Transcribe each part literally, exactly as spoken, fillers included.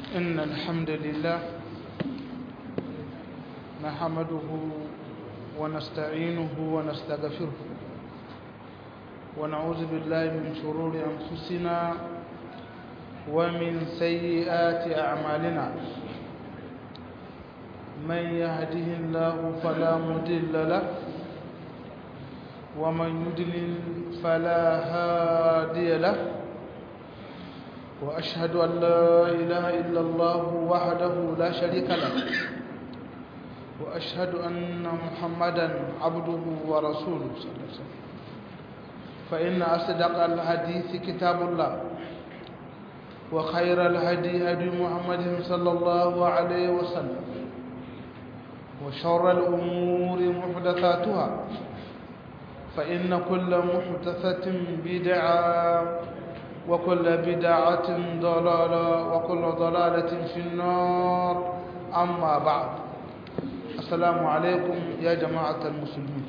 إن الحمد لله نحمده ونستعينه ونستغفره ونعوذ بالله من شرور أنفسنا ومن سيئات أعمالنا من يهده الله فلا مضل له ومن يضلل فلا هادي له وأشهد أن لا إله إلا الله وحده لا شريك له وأشهد أن محمدا عبده ورسوله صلى الله عليه وسلم فإن أصدق الحديث كتاب الله وخير الهدي هدي محمد صلى الله عليه وسلم وشر الأمور محدثاتها فإن كل محدثة بدعة وكل بدعة ضلالة وكل ضلالة في النار أما بعد السلام عليكم يا جماعة المسلمين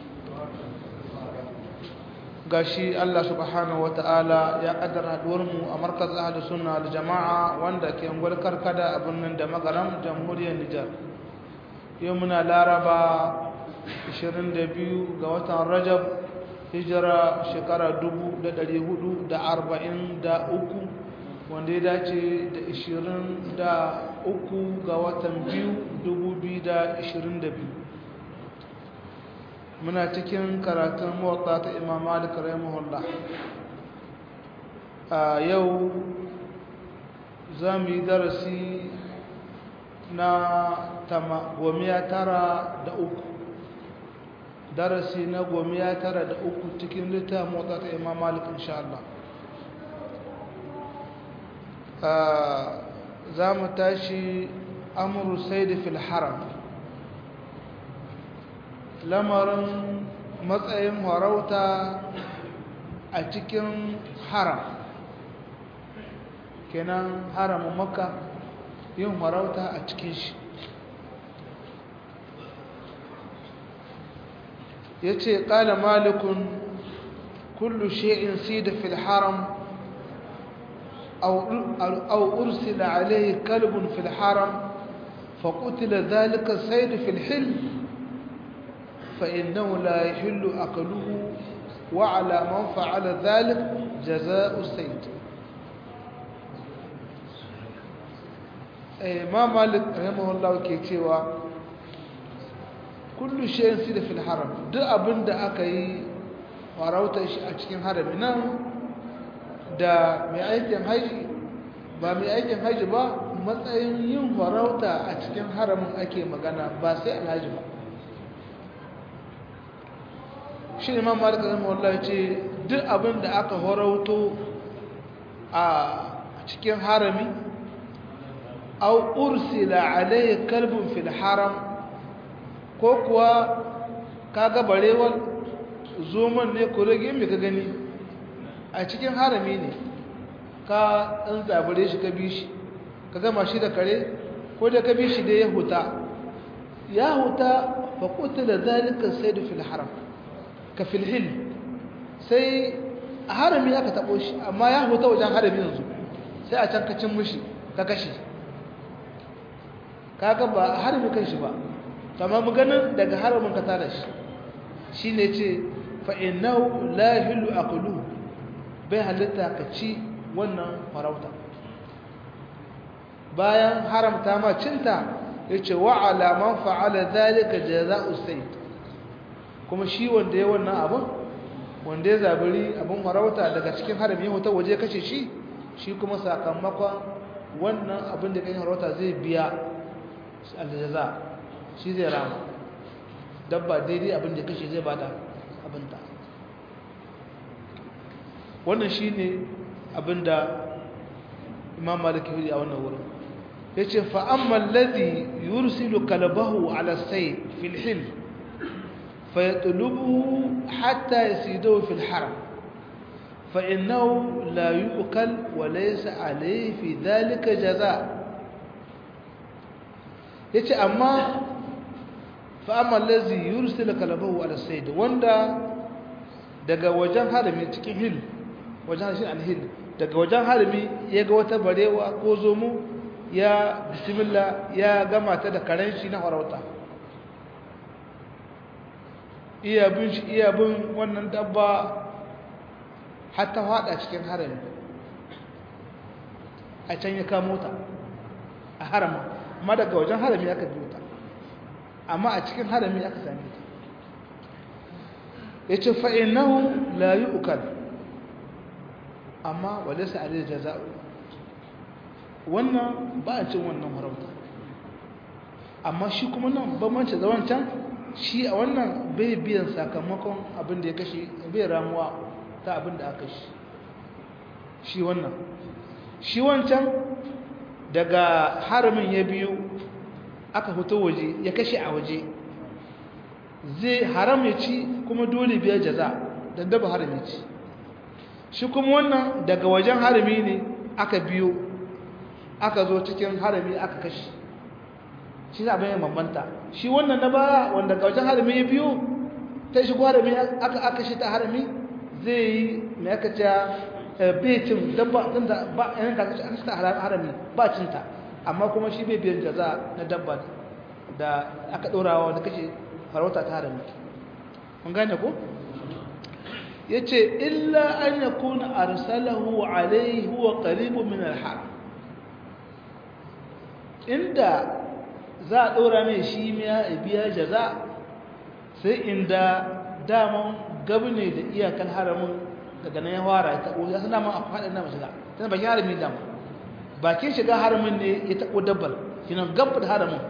gashi Allah subhanahu wataala ya kaddara haduwar mu a markaz ahlus sunna wal jamaa wanda ke ungwar karkada a birnin da magaram jamhuriyar Nijar yau muna laraba ishirin da biyu ga watan Rajab hijira shekara dubu da ɗari hudu da arba'in da uku wanda ya dace da ishirin da uku ga watan biyu dubu biyu da ishirin da biyu muna cikin karatun muwatta ta Imam Malik rahimahullah a yau za mu yi darasi na gomiya tara da uku darasi na gomiya tara da uku cikin littafin muwatta ta Imam Malik insha Allah za mu tashi amru sayd fil haram lamarin matsayin harauta a cikin haram kenan haramun makka yin harauta a cikin shi ya ce ƙala malikun kullu shi'in sida fil haram أو أرسل عليه كلب في الحرم فقتل ذلك الصيد في الحل فإنه لا يحل أكله وعلى من فعل ذلك جزاء الصيد ما مالك رحمه الله كيتوا كل شيء سيد في الحرم ده أبن ده أكي وراوتا a cikin harami nan da mai aikin haji ba mai aikin haji ba matsayin yin farauta a cikin haramin ake magana ba sai alhaji ba shi imam malik rahimahullah ce duk abin da aka farauto a cikin harami aw ursila alayhi kalbun fil haram ko kuwa kaga barewal zoman ne ko rage me ka gani a cikin harami ne ka ɗan zabure shi ka bi shi ka gama shi da kare ko da ka bi shi da ya huta ya huta fa qutila zalika sayd fil haram ka fil hil sai a harami aka tabo shi amma ya huta wajen harami yanzu sai a can ka cin mushi ka kashe kaga ba harami kan shi ba amma mu ganin daga haramin ka tada shi shine ce fa innahu la yahillu aqluhu bai halitta ka ci wannan farauta bayan haramta ma cinta yace wa ala man fa'ala dhalika jazaa'u sayd kuma shi wanda ya wannan abun wanda ya zabiri abun farauta daga cikin harami ya wata waje kace shi shi kuma sakamakon wannan abin da kai farauta zai biya aljaza shi zai rama dabba daidai abin da kace zai bada abinta wannan shine abinda Imam Malik ya a wannan wurin yace fa amma alladhi yursilu kalbahu ala sayd fil hil fayatlubuhu hatta yasidu fil haram fa innahu la yu'kal wa laysa alayhi fi dhalika jazaa yace amma fa amma alladhi yursilu kalbahu ala sayd wanda daga wajen harami cikin hil wajen shi alhil daga wajen harami ya ga wata barewa ko zomo ya bismillah ya gama ta da karen shi na farauta iya bin shi iya bin wannan dabba har ta fada cikin harami a can ya kamo ta a harama amma daga wajen harami aka biyo ta amma a cikin harami aka same ta ya ce fa'inahu la yi ukal amma wadda sa alai jaza'u wannan ba a cin wannan harauta amma shi kuma nan bambanci da wancan shi a wannan bai biyan sakamakon abin da ya kashe bai ramuwa ta abin da aka shi shi wannan shi wancan daga haramin ya biyu aka fito waje ya kashe a waje zai haram ya ci kuma dole biya jaza don daba haram ya ci shi kuma wannan daga wajen harami ne aka biyo aka zo cikin harami aka kashe shi za a bayan bambanta shi wannan na baya wanda ga wajen harami ya biyo ta shigo harami aka aka shi ta harami zai yi mai aka ce bai cin dabba tun da ba yanin da aka shi ta harami ba cinta amma kuma shi bai biyan jaza na dabba da aka ɗorawa wanda kashe farauta ta harami mun gane ko ya ce illa an ya kuna arsalahu alaihi huwa qaribu min al-haram inda za a ɗora mai shi miya a biya jaza sai inda daman gabi ne da iyakar haramin daga nan ya fara ya taɓo ya suna man a faɗin na mashiga tana bakin haramin dama bakin shiga haramin ne ya taɓo dabbar shi nan gab da haramin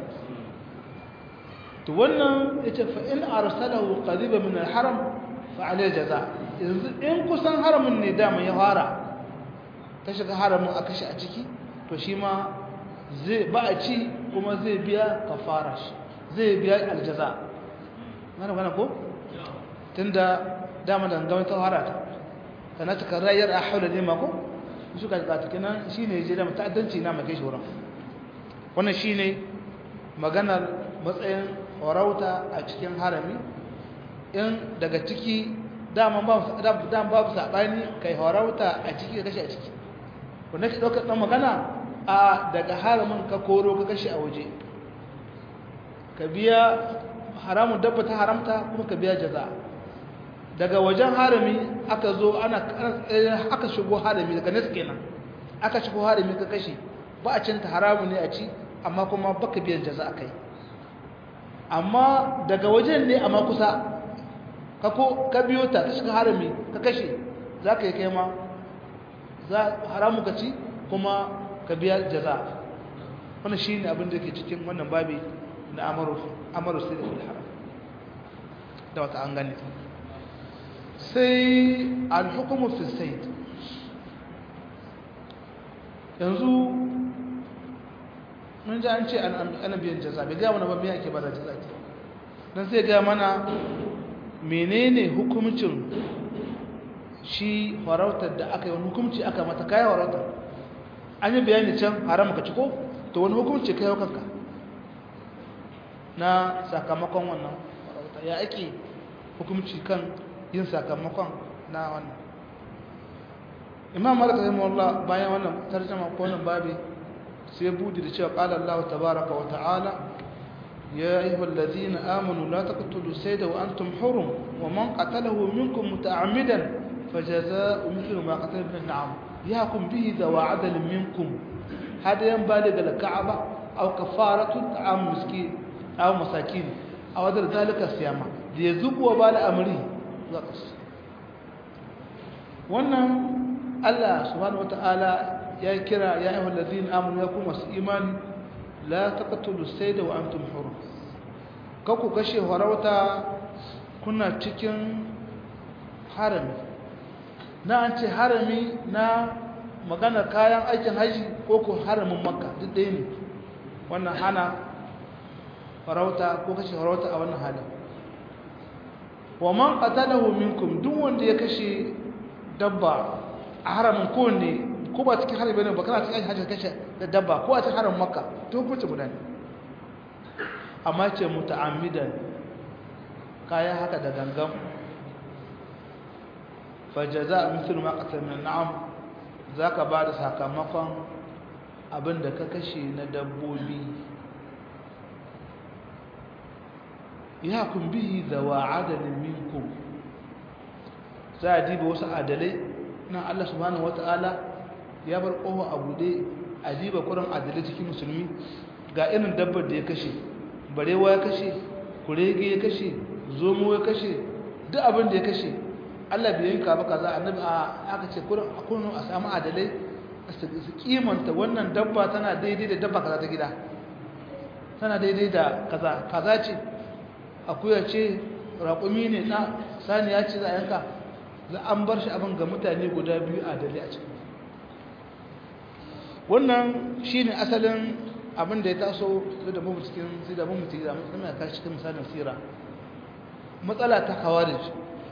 to wannan ya ce fa'in arsalahu qariba min al-haram fa alayhi jaza yanzu in kusan haramin ne dama ya fara ta shiga haramin aka shi a ciki to shi ma zai ba a ci kuma zai biya kafara shi zai biya aljaza mana mana ko tunda dama da gama ta harata kana ta karayar a haula ne mako su ka ga tukina shine je da ta'addanci na make shi wurin wannan shine maganar matsayin farauta a cikin harami in daga ciki dama ba dama babu sabani kai farauta a ciki da kashi a ciki wannan ke daukar dan magana a daga haramin ka koro ka kashi a waje ka biya haramun dabba ta haramta kuma ka biya jaza daga wajen harami aka zo ana aka shigo harami daga nes kenan aka shigo harami ka kashi ba a cinta haramun ne a ci amma kuma baka biyan jaza akai amma daga wajen ne amma kusa ka ko ka biyo ta ta shiga harami ka kashe zaka yi kai ma za haramu ka ci kuma ka biya jaza wannan shine abin da yake cikin wannan babi na amaru amaru sai da haram da wata an gane sai al-hukmu fi sayd yanzu mun ji an ce ana biyan jaza bai ga mana ba me yake ba da jaza dan sai ga mana menene hukuncin shi farautar da aka yi wani hukunci aka mata kai farautar an yi bayani can haram ka ci ko to wani hukunci kai kanka na sakamakon wannan farauta ya ake hukunci kan yin sakamakon na wannan imam malik rahimahullah bayan wannan tarjuma ko wannan babi sai budi da cewa qala Allah tabaaraka wa ta'ala ya ayyuhalladhina amanu la taqtulu sayda wa antum hurum wa man qatalahu minkum muta'ammidan fajazaa'u mithlu ma qatala min an'am يحكم به ذو عدل منكم هذا ينبالغ الكعبة أو كفارة طعام مسكين أو مساكين أو غير ذلك الصيام ليذوق وبال أمره زقص wannan Allah subhanahu wataala ya kira ya ayyuhal ladina amanu yakum iman la taqtulu sayda wa antum hurum kaku kashe farauta kuna cikin harami na an ce harami na magana kayan aikin haji ko ko haramin makka duk ɗaya ne wannan hana farauta ko kashe farauta a wannan halin wa man qatalahu minkum duk wanda ya kashe dabba a haramin ko ne ko ba cikin harami ne ba kana cikin haji kashe da dabba ko a cikin haramin makka to hukunci guda ne amma ce muta'ammidan kayan haka da gangan فجزاء مثل ما قتل من النعم ذاك بعد sakamakon abinda ka kashe na dabbobi ya kun bihi zawa adalin minkum za a diba wasu adalai nan Allah subhanahu wata'ala ya bar kowa a bude a diba kuran adalai cikin musulmi ga irin dabbar da ya kashe barewa ya kashe kurege ya kashe zomo ya kashe duk abin da ya kashe Allah bai yanka ba kaza annabi aka ce kuran kullun a samu adalai su kimanta wannan dabba tana daidai da dabba kaza ta gida tana daidai da kaza kaza ce akuya ce raƙumi ne na saniya ce za a yanka za an bar shi abin ga mutane guda biyu adalai a cikin wannan shine asalin abin da ya taso da mu cikin sai da mu cikin da mu mai kashi cikin misalin sira matsala ta khawarij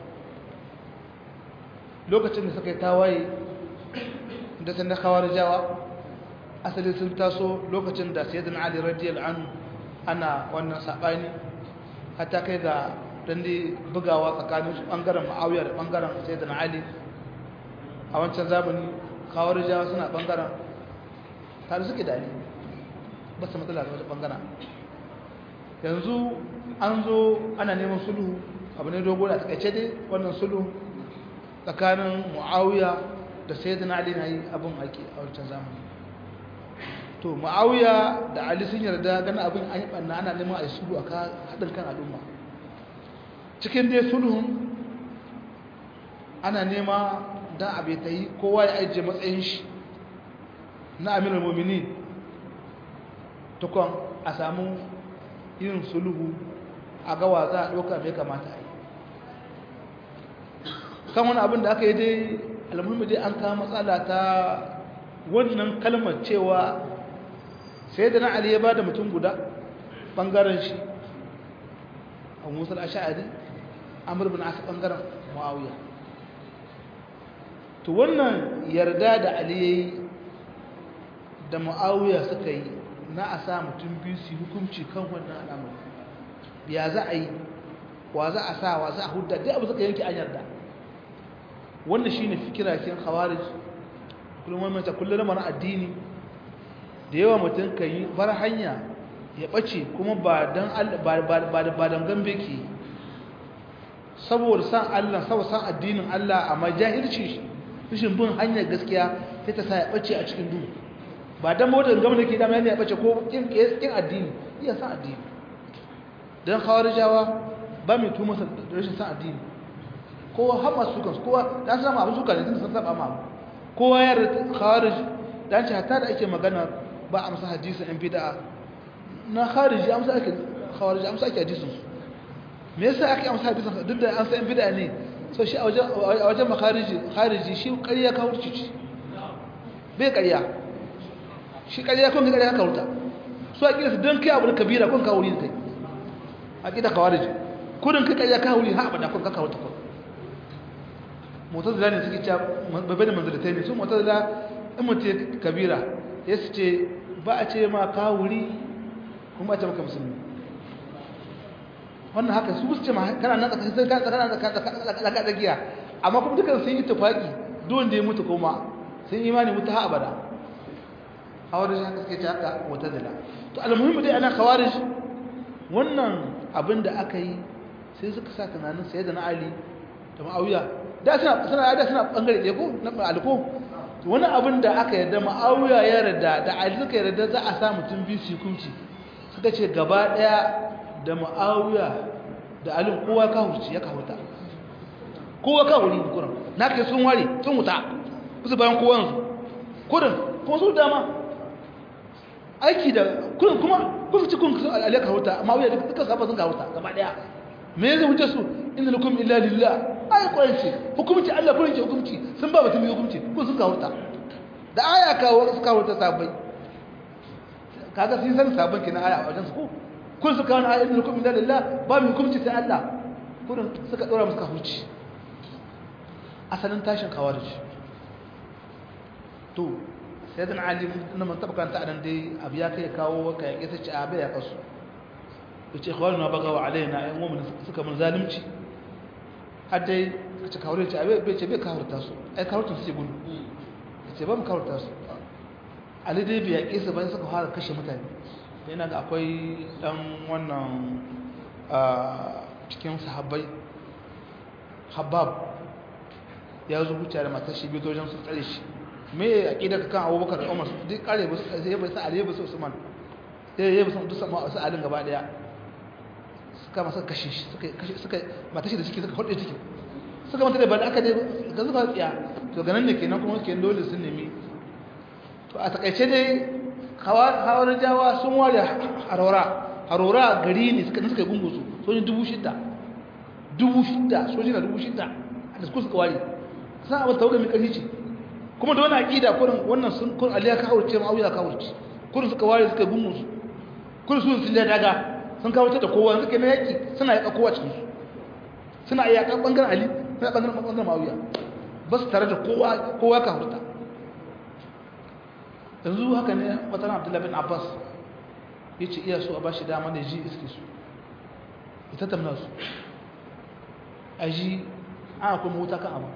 lokacin da suka yi tawaye da sanda khawarijawa asali sun taso lokacin da sayyidina ali radiyallahu anhu ana wannan sabani hatta kai ga dan dai bugawa tsakanin bangaren muawiya da bangaren sayyidina ali a wancan zamani khawarijawa suna bangaren tare suke da ali ba su matsala da wata bangana yanzu an zo ana neman sulhu abu ne dogo da takaice dai wannan sulhu tsakanin muawiya da sayyidina ali na yi abin aiki a wancan zamani to muawiya da ali sun yarda ganin abin an yi banna ana neman a yi sulhu a haɗin kan al'umma cikin dai sulhun ana nema don abu ta yi kowa ya ajiye matsayin shi na aminar mominin tukon a samu yin sulhu a gawa za a ɗauka mai kamata a yi kan wani abin da aka yi dai almuhimmi dai an kawo matsala ta wannan kalmar cewa sai da na ali ya ba da mutum guda ɓangaren shi a musul asha'ari amur bin asa ɓangaren mu'awiya to wannan yarda da ali ya yi da mu'awiya suka yi na a sa mutum biyu su hukunci kan wannan al'amari ya za a yi wa za a sa wa za a hudda duk abu suka yanke an yarda wannan shine fikira kin khawarij kullum wannan ta kullum mana addini da yawa mutum kan yi bar hanya ya bace kuma ba dan ba ba ba dan gambe ke saboda san Allah saboda san addinin Allah amma jahilci rashin bin hanyar gaskiya sai ta sa ya bace a cikin duhu ba dan motar gama da ke dama yana ya bace ko kin kin addini iya san addini dan khawarijawa ba mai tuma da rashin san addini kowa har masu kansu kowa dan san abu suka ne sun saba ma kowa ya khawarij dan ce hatta da ake magana ba amsa hadisin in bid'a na khariji amsa ake khawarij amsa ake hadisin me yasa ake amsa hadisin duk da an san bid'a ne so shi a wajen a wajen makhariji khariji shi ƙarya ka wuce ci bai ƙarya shi ƙarya kun ƙarya ka wuta so a kira su don kai abu da kabira kun ka wuri kai a kida khawarij kudin ka ƙarya ka wuri ha abada kun ka ka wuta kun mutazila ne suke cewa babbe da manzalatai ne su mutazila in mutum kabira ya su ce ba a ce ma ka wuri kuma a ce maka musulmi wannan haka su su ce ma kana nan tsakanin kana tsakanin tsakiya amma kuma dukkan sun yi tafaki don da ya mutu kuma sun imani mutu ha abada khawarij haka suke ce haka mutazila to almuhimmi dai ana khawarij wannan abin da aka yi sai suka sa tunanin sayyidina ali da ma'awiya da suna suna da suna bangare ɗaya ko na alko wani abin da aka yarda ma'awiya ya yarda da ali suka yarda za a sa mutum biyu su hukunci suka ce gaba ɗaya da ma'awiya da ali kowa ka hurci ya ka huta kowa ka wuri kuran na kai sun ware sun huta kusa bayan kowa yanzu kurin kuma su dama aiki da kurin kuma kun ci kun ali ka huta ma'awiya duka saba sun ka huta gaba ɗaya me zai hujja su inna lakum illa lillah ai kwanci hukunci Allah kurin ke hukunci sun ba mutum hukunci kun sun ka huta da aya kawo suka huta sabai kaga sun san sabon kina aya a wajen su ko kun suka wani aya inna lakum illa lillah ba mu hukunci sai Allah kurin suka dora musu hukunci asalin tashin kawarij to sayyidina ali na man tabaka ta dan dai abiya kai kawo ka yake ta ci abai ya kasu yace ikhwanuna bagawa alaina ay mu'min suka mun zalunci har dai kace kawure ce abai bai ce bai kawurta su ai kawurta su ce gudu yace ba mu kawurta su Ali dai bai yaƙe su bayan suka fara kashe mutane yana ga akwai ɗan wannan cikin sahabbai habab ya zo wuce da matar shi biyu wajen su tsare shi me ya ƙida ka kan abubakar da umar duk ƙare ba su ya bai sa ali ya bai sa usman ya bai sa duk sama su alin gaba ɗaya suka masa kashe shi suka matar shi da ciki suka hulɗe ciki suka mata da ba da aka dai ga zuba tsiya to ganin da kenan kuma ke dole sun nemi to a takaice dai hawar jawa sun ware harora harora gari ne suka suka gungu su sojin dubu shida dubu shida sojin da dubu shida da su suka ware san abin tawaga mai karfi ce kuma da wani aqida kurin wannan sun kun aliya ka haurce ma auya ka haurce kurin suka ware suka gungu su kurin su sun daga sun kawo ta da kowa suka na yaki suna yaka kowa cikin su suna yaka bangaren ali suna bangaren bangaren ma'auya ba su tare da kowa kowa ka hurta yanzu haka ne watan abdullahi bin abbas ya ce iya so a ba shi dama da ji iske su ita tamna su a ji ana kuma wuta kan abu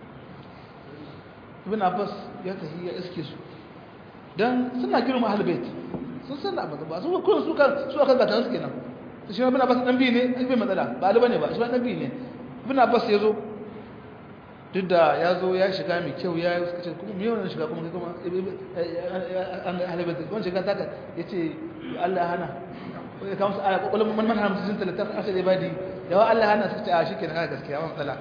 ibn abbas ya tafi ya iske su don suna girma halibait sun san da abu ba su kuma su kan su akan zata suke nan shi ibn abbas dan bi ne bai matsala ba aliba ne ba shi dan bi ne ibn abbas ya zo duk da ya zo ya shiga mai kyau ya yi suka ce kuma mai yawan shiga kuma kai kuma an halibar da wani shiga taka ya ce Allah hana ya kama su aya kwakwalon man hana musu jinta littafin asali ibadi yawa Allah hana suka ce a shi ke na gaskiya ba matsala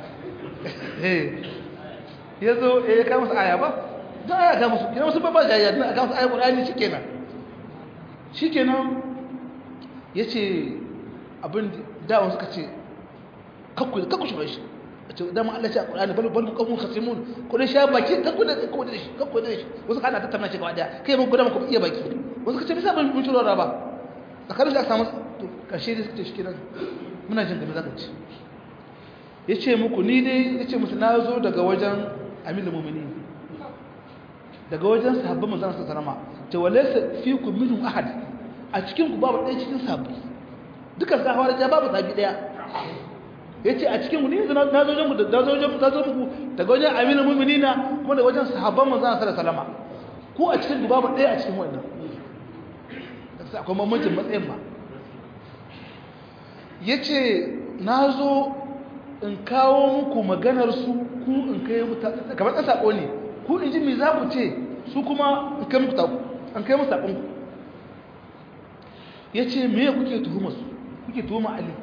ya zo ya kama su aya ba don aya kama su yana musu babba jayya don a kama su aya ƙwararri shi kenan shi kenan ya ce abin dawon suka ce kakku shi shi ce dama Allah ce a Qur'ani bal bal qawmun khasimun ko dai sha baki kakku da kakku da shi kakku da shi wasu kana tattauna shi gaba daya kai mun gudan ku iya baki wasu kace bisa ban mun turora ba tsakanin da samu to kashe da suke shi kiran muna jin da zaka ci yace muku ni dai yace musu na zo daga wajen Amil Mu'minin daga wajen sahabban manzon sallallahu alaihi wasallam ce walaysa fiikum minhum ahad a cikin ku babu ɗaya cikin sahabbai dukan sahabbai da babu sahabi daya yace a cikin ni na zo wajen mu da zo wajen da zo muku daga wajen Amil Mu'minin kuma da wajen sahabban manzon sallallahu alaihi wasallam ku a cikin ku babu ɗaya a cikin wannan sai akwai mamancin matsayin ma yace na zo in kawo muku maganar su ku in kai muta kamar ɗan saƙo ne ku in ji me za ku ce su kuma in kai muku taku an kai musu saƙon ku ya ce me kuke tuhuma su kuke tuhuma Ali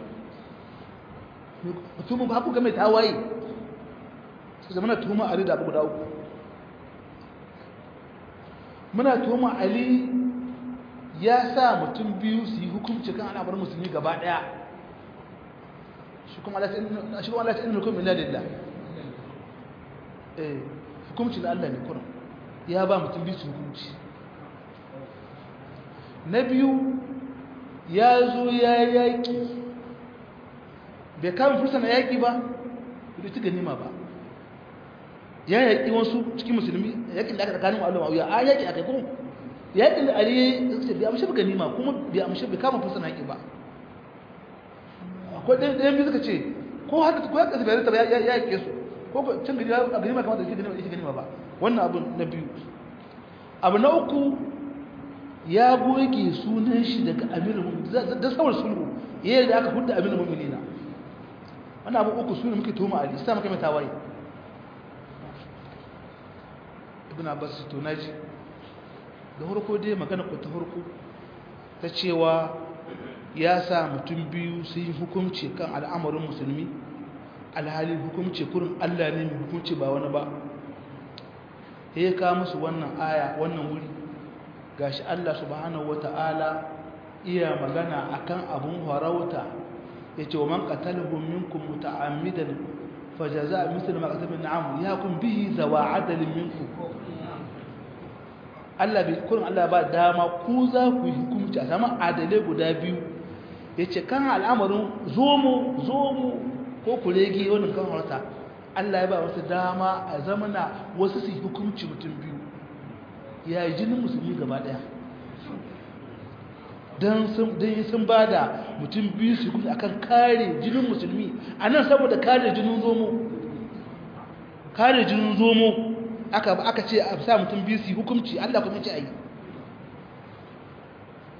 tuhuma ba ku game tawaye su zama na tuhuma Ali da abu guda uku muna tuhuma Ali ya sa mutum biyu su yi hukunci kan al'amarin musulmi gaba ɗaya shi kuma Allah ta inna lakum illa lillah eh hukunci da Allah ne kuran ya ba mutum biyu hukunci na biyu ya zo ya yaki bai kama fursa na yaki ba bai ci ganima ba ya yaki wasu cikin musulmi yakin da aka tsakanin Allah ma'auya a yaki akai kuma yakin da Ali ya bai amshi ganima kuma bai amshi bai kama fursa na yaki ba akwai ɗayan biyu suka ce ko haka ko haka bai rita ya yake su ko cin gani a ganima kamar da shi ganima shi ganima ba wannan abu na biyu abu na uku ya goge sunan shi daga amirul mu'minin da sawar sulhu yayin da aka hudda amirul mu'minina wannan abu uku sunan muke tuhuma Ali sai muka mai tawaye ibn Abbas to naji da farko dai magana ko ta farko ta cewa ya sa mutum biyu su yi hukunci kan al'amarin musulmi alhali hukunci kurin Allah ne mai hukunci ba wani ba ya ka musu wannan aya wannan wuri gashi Allah subhanahu wata'ala iya magana akan abun harauta yace wa man qatalahu minkum muta'ammidan fajazaa mithlu ma qatala min na'am yakum bihi zawa adalin minkum Allah bai kurin Allah ba dama ku za ku yi hukunci a sama adalai guda biyu yace kan al'amarin zomo zomo ko kurege wannan kan harauta Allah ya ba wasu dama a zamana wasu su yi hukunci mutum biyu ya yi jinin musulmi gaba daya don sun ba da mutum biyu su hukunci akan kare jinin musulmi a nan saboda kare jinin zomo kare jinin zomo aka ce a sa mutum biyu su yi hukunci Allah kuma ce a yi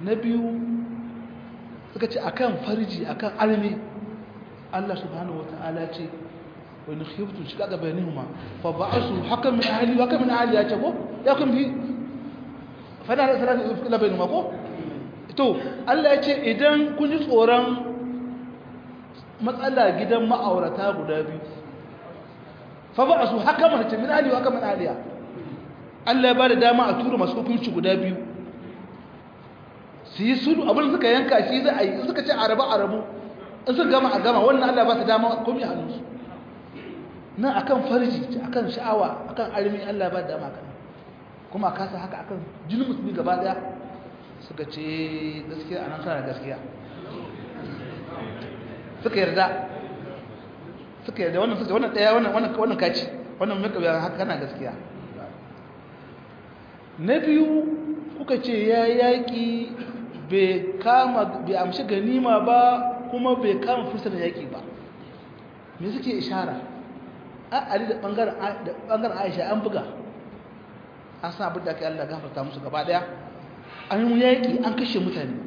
na biyu suka ce akan farji akan almi Allah subhanahu wataala ce wa in khiftu shiqaqa bainahuma fa ba'asu hakam min ahli wa hakam min ahli ya ce ko ya kun bi fa da salatu fi bainahuma ko to Allah ya ce idan kun ji tsoron matsala gidan ma'aurata guda biyu fa ba'asu hakam min ahli wa hakam min ahli Allah ya bada dama a tura masu hukunci guda biyu su yi sulhu abin suka yanka shi za a yi in suka ce araba arabu in suka gama a gama wannan Allah ba ta dama komai a hannunsu nan akan farji akan sha'awa akan armi Allah ba ta dama kan kuma a kasa haka akan jinin musulmi gaba daya suka ce gaskiya anan kana gaskiya suka yarda suka yarda wannan suka wannan daya wannan wannan wannan kaci wannan mai kabiya haka kana gaskiya na biyu kuka ce ya yaƙi bai kama bai amshi ganima ba kuma bai kama fursar yaƙi ba me suke ishara a ali da ɓangaren aisha an buga an sa abin da aka yi Allah gafarta musu gaba ɗaya an yi yaƙi an kashe mutane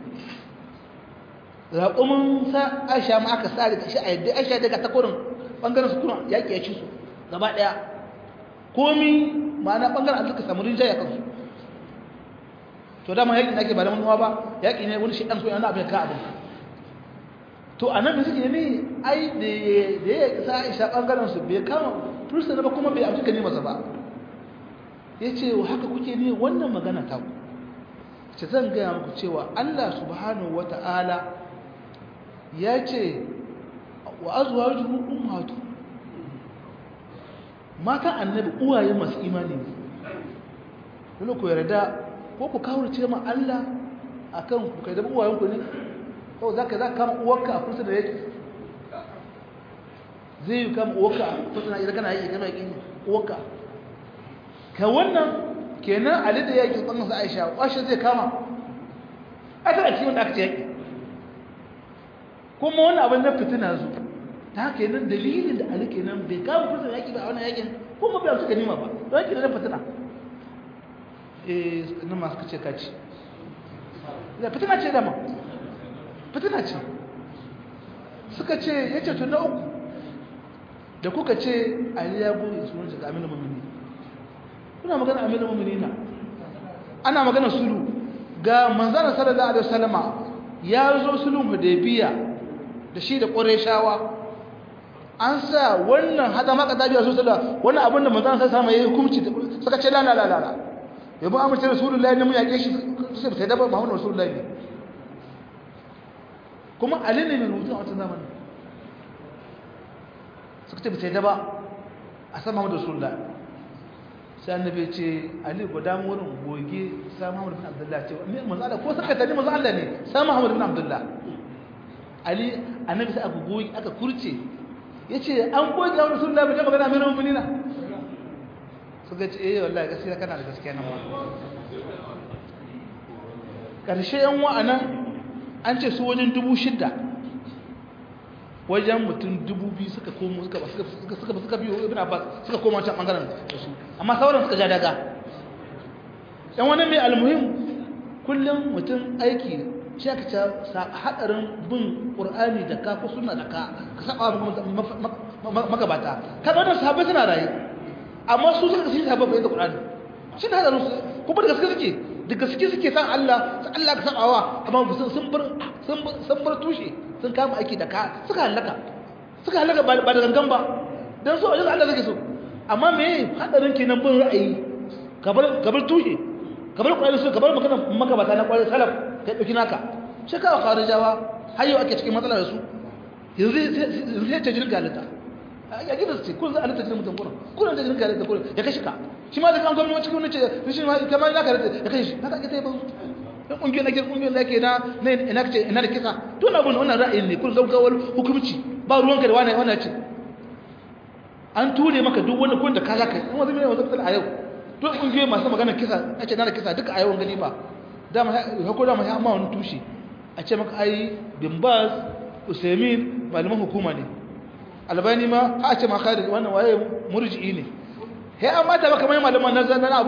raƙumin sa aisha ma aka sare ta shi a yadda aisha daga takorin ɓangaren su kuna yaƙi ya ci su gaba ɗaya komi ma'ana ɓangaren an suka samu rinjaya kansu to dama yaƙi ake ba da manuwa ba yaƙi ne wani shiɗan so yana abin ka abin to a nan suke ne ai da ya sa isa ɓangaren su bai kama fursuna ba kuma bai amshi gani masa ba ya ce haka kuke ne wannan magana ta ku ce zan gaya muku cewa Allah subhanahu wa ta'ala ya ce wa azuwa juhu ummatu mata annabi uwaye masu imani ne dole ku yarda ko ku kawurce ma Allah akan ku kai da uwayenku ne ko zaka zaka kama uwarka a fursa da yake zai yi kama uwarka a fursa da idan kana yi kana yi uwarka ka wannan kenan Ali da yake tsannan sa Aisha washe zai kama aka a cikin da aka ce yake kuma wannan abin na fitina zu ta kenan dalilin da Ali kenan bai kama fursa da yake ba a wannan yakin kuma bai amsa ganima ba don yake da fitina eh na masu kace kaci da fitina ce dama fitina ce suka ce yace to na uku da kuka ce Ali ya goyi sunan shi ga Aminu Mu'minin kuna magana Aminu Mu'minin ana magana sulhu ga manzon sallallahu alaihi wasallama ya zo sulhun Hudaybiya da shi da Qurayshawa an sa wannan hada maka dabiya sallallahu wannan abin da manzon sallallahu alaihi wasallam ya hukunci suka ce la la la la yabo amince rasulullahi ne mun yake shi sai sai da Muhammadu rasulullahi ne kuma Ali ne mai rubutu a wannan zamanin suka ce sai da ba a san Muhammadu rasulullahi sai annabi ya ce Ali goda mu wurin goge sai Muhammadu bin Abdullah ce me manzo Allah ko saka tani manzo Allah ne sai Muhammadu bin Abdullah Ali annabi sai aka goge aka kurce yace an goge rasulullahi bai magana mai mu'minina suka ce eh wallahi gaskiya kana da gaskiya nan ma karshe yan wa'anan an ce su wajen dubu shida wajen mutum dubu biyu suka komo suka suka suka suka biyo ibn Abbas suka koma wancan bangaren su amma sauran suka ja daga yan wani mai almuhim kullum mutum aiki shi aka ce hadarin bin qur'ani da ka ko sunna da ka ka saba magabata kada wannan sahabbai suna raye amma su suka kasance sahabbai da qur'ani shi da hadarin su kuma da gaske suke da gaske suke san Allah san Allah ka sabawa amma sun sun bar sun sun bar tushe sun kama aiki da ka suka halaka suka halaka ba da gangan ba dan so Allah zake so amma me hadarin kenan bin ra'ayi kabar kabar tushe kabar qur'ani so kabar magana magabata na qur'ani salaf kai dauki naka shi ka kharijawa har yau ake cikin matsala da su yanzu sai ta jirga lata ya gina su ce kun za a lata jirgin mutum kuna kuna da jirgin lata kuna ya kashi ka shi ma da kan gwamnati cikin wani ce shi ma kamar naka lata ya kashi shi naka ita yi banzu yan ƙungiyar nake ƙungiyar nake na ina ce ina da kisa tun abin wannan ra'ayin ne kun gaugawar hukumci ba ruwanka da wani wannan ce an ture maka duk wani kun da ka za ka yi in wanzu mai wanzu a yau duk ƙungiyoyi masu magana kisa a ce na da kisa duka a yawan gani ba dama hako dama ya amma wani tushe a ce maka ai bimbaz usaimin malaman hukuma ne albani ma ha a ce ma kharij wannan waye murji'i ne he amma ta baka mai malaman nan zan abun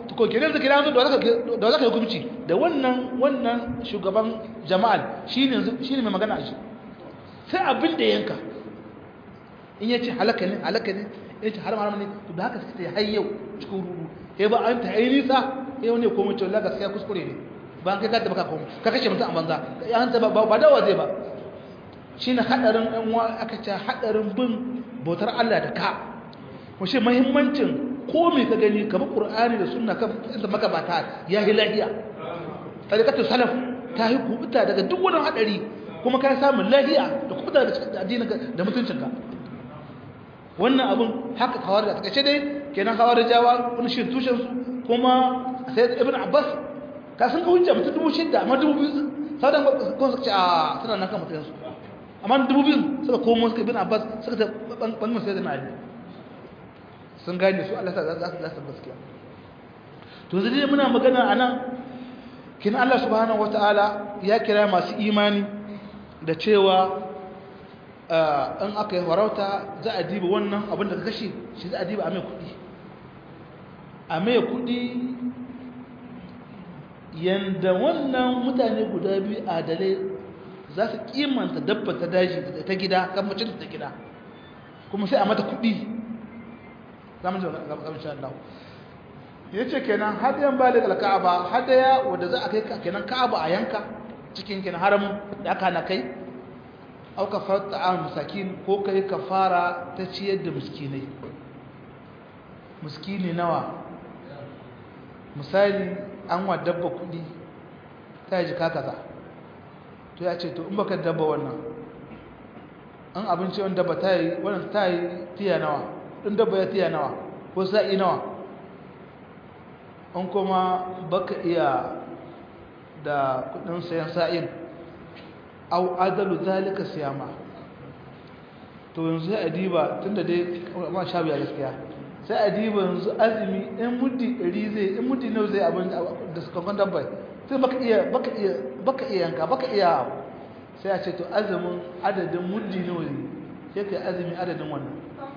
to ko kenan zaka yanzu da zaka da zaka hukunci da wannan wannan shugaban jama'al shine shine mai magana shi sai abin da yanka in yace halaka ne halaka ne yace haram haram ne to da haka sai har yau cikin rudu eh ba an ta yi nisa eh wani ko mun ce wallahi gaskiya kuskure ne ba kai ka da baka komo ka kashe mutum a banza an ta ba ba dawa zai ba shine hadarin dan wa aka ce hadarin bin bautar Allah da ka ko shi muhimmancin ko me ka gani ka bi Qur'ani da sunna ka da magabata ya hilahiya tarikatu salaf ta yi kubuta daga duk wani hadari kuma kai samu lahiya da kubuta daga addinin da mutuncinka wannan abun haka kawar da take dai kenan kawar da jawa wani shi tushen su kuma sai ibn Abbas ka san ka hujja mutum dubu shida amma dubu biyu sauran ko su ce a suna nan kan mutum su amma dubu biyu suka komo suka ibn Abbas suka ta bangaren sai da na Ali sun gane su Allah za su za su gaskiya to zai dai muna magana anan kin Allah subhanahu wataala ya kira masu imani da cewa in aka yi farauta za a diba wannan abin da ka kashe shi za a diba a mai kudi a mai kudi yanda wannan mutane guda biyu adalai za su kimanta dabba ta daji ta gida kamacin ta gida kuma sai a mata kudi zamu ji gaban insha Allah yace kenan hadayan balik al-ka'aba hadaya wanda za a kai kenan ka'aba a yanka cikin kenan haramun da aka na kai au kafarat ta'am masakin ko kai kafara ta ciyar da miskinai miskini nawa misali an wa dabba kudi ta ji ka kaza to ya ce to in baka dabba wannan an abinci wanda dabba ta yi wannan ta yi tiya nawa in dabba ya tiya nawa ko sa'i nawa an kuma baka iya da kudin sayan sa'in au adalu zalika siyama to yanzu sai adiba tunda dai ma sha biya gaskiya sai adiba yanzu azumi in muddi ɗari zai in muddi nawa zai abin da suka kan dabba sai baka iya baka iya baka iya yanka baka iya sai a ce to azumin adadin muddi nawa ne sai kai azumi adadin wannan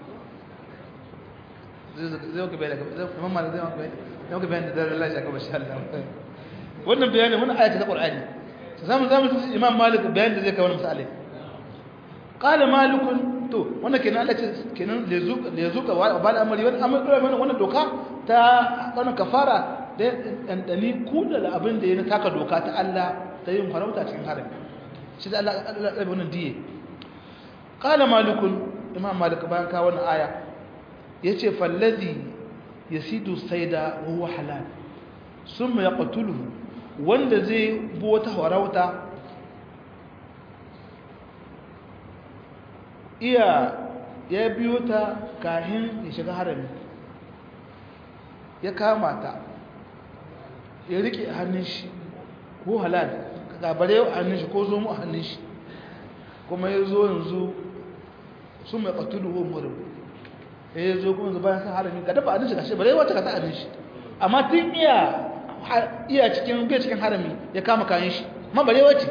zai zai ka bayyana zai kuma mallan zai maka bayyana ka bayyana da Allah ya kaba insha Allah wannan bayanin wannan ayata ta Qur'ani zamu zamu ji Imam Malik bayanin da zai kai wannan misali qala malikun to wannan kenan Allah ce kenan lezuka lezuka wa bal amri wannan amri wannan doka ta wannan kafara da dandani kuda da abin da yana taka doka ta Allah ta yin farauta cikin harami shi da Allah Allah wannan diye qala malikun Imam Malik bayan ka wannan aya yace fallazi yasidu sayda wa huwa halal summa yaqtuluhu wanda zai bi wata farauta iya ya biyo ta kahin ya shiga harami ya kama ta ya rike hannun shi ko halal gabare a hannun shi ko zo mu a hannun shi kuma ya zo yanzu sun mai ƙatulu ko murin ya zo kuma yanzu bayan sa harami ga dafa hannun shi kashe bare wata kasa hannun shi amma tun iya iya cikin bai cikin harami ya kama kayan shi ma bare wace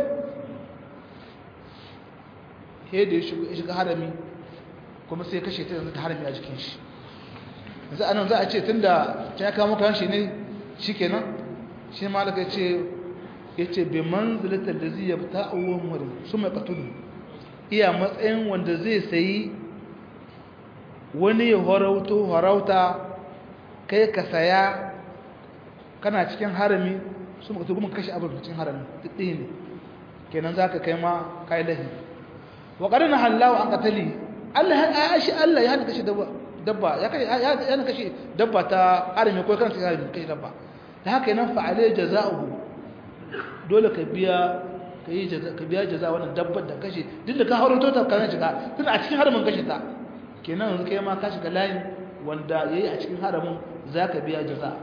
he da ya shiga harami kuma sai kashe ta yanzu ta harami a jikin shi yanzu anan za a ce tunda ta ya kama kayan shi ne shikenan shi malaka ya ce ya ce bai manzilatar da zai yabta a wuwan murin su mai katulu iya matsayin wanda zai sayi wani ya harauto harauta kai ka saya kana cikin harami su maka tugu kashe abin cikin harami ɗaya ne kenan za ka kai ma kai lahi wa ƙarina hallawa an katali allah ya shi allah ya hana kashe dabba ya hana kashe dabba ta harami ko kan cikin harami kashe dabba da haka yana fa'ale jaza'uhu dole ka biya ka yi jaza ka biya jaza wannan dabbar da kashe duk da ka harauto ta kana shiga tun a cikin haramin kashe ta kenan yanzu kai ma ka shiga layin wanda yayi a cikin haramin zaka biya jaza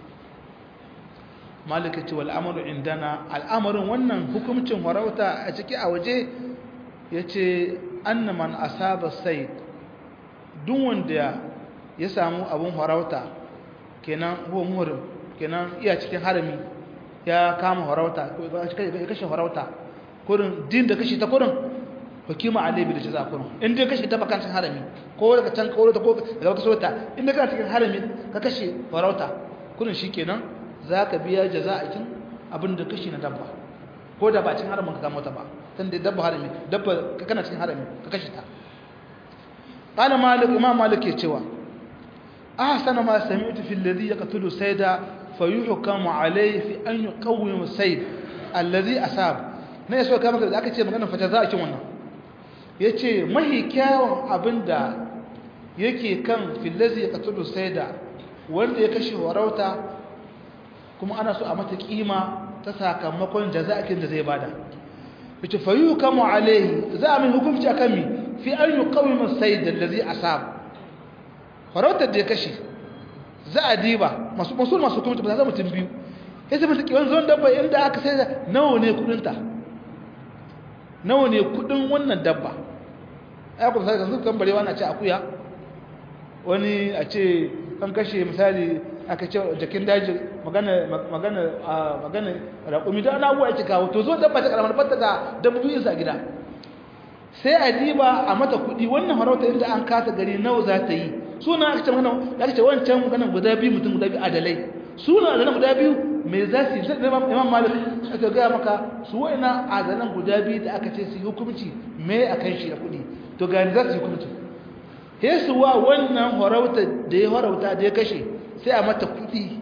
malika ce wal amru indana al'amarin wannan hukuncin warauta a ciki a waje yace anna man asaba sayd duk wanda ya samu abun warauta kenan huwa muhrim kenan iya cikin harami ya kama warauta ko ya kashe warauta kurin din da kashe ta kurin hukuma alaihi da jaza kurin in dai kashe ta bakan harami ko daga can ko da ko daga wata sota in ka cikin harami ka kashe warauta kurin shikenan zaka biya jaza'akin abinda kashi na dabba ko da ba cin haramin ka kama ta ba tun da dabba harami dabba kana cikin harami ka kashe ta qala malik imam malik ya cewa ahsana ma sami'tu fi alladhi yaqtulu sayda fayuhkamu alayhi fi an yuqawwim sayd alladhi asab ne yaso kama da aka ce maganar fata za a kin wannan yace mahi kyawun abinda yake kan fi alladhi yaqtulu sayda wanda ya kashe warauta kuma ana so a mata kima ta sakamakon jaza'akin da zai bada yace fayuhkamu alayhi za a mai hukunci akan mi fi an yuqawwim as-sayd alladhi asab farautar da ya kashe za a diba masu masu masu kuma ba za mutum biyu yace mutum kiwon zon dabba inda aka sai da nawa ne kudin ta nawa ne kudin wannan dabba ai ku sai kan kan barewa na ce akuya wani a ce kan kashe misali aka ce jakin daji magana magana magana raƙumi da ana abuwa yake kawo to zo dabba ta karamar fatta da dabbobi sa gida sai a diba a mata kudi wannan farauta inda an kasa gari nawa za ta yi suna aka ce magana aka ce wancan magana guda biyu mutum guda biyu adalai suna adalan guda biyu me za su yi sai imam malik aka ga maka su wa'ina adalan guda biyu da aka ce su yi hukunci me akan shi da kudi to ga za su yi hukunci sai su wa wannan farauta da ya farauta da ya kashe sai a mata kudi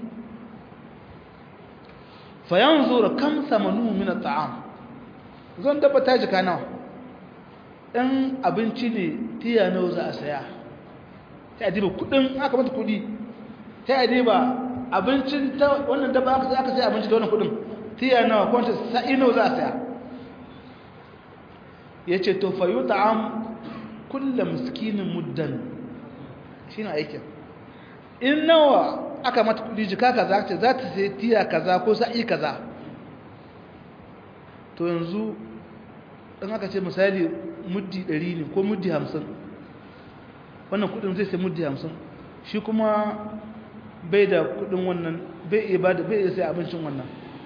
fa yanzur kam samanu min at'am zan dabba ta jika nawa dan abinci ne tiya nawa za a saya sai a diba kudin aka mata kudi sai a diba abincin ta wannan dabba aka sai aka sai abinci da wannan kudin tiya nawa ko ta sa'i nawa za a saya yace to fa yut'am kullu miskinin muddan shine aikin in nawa aka mata kudi jika kaza ce za ta sai tiya kaza ko sa'i kaza to yanzu dan aka ce misali muddi ɗari ne ko muddi hamsin wannan kudin zai sai muddi hamsin shi kuma bai da kudin wannan bai iya bada bai iya sai abincin wannan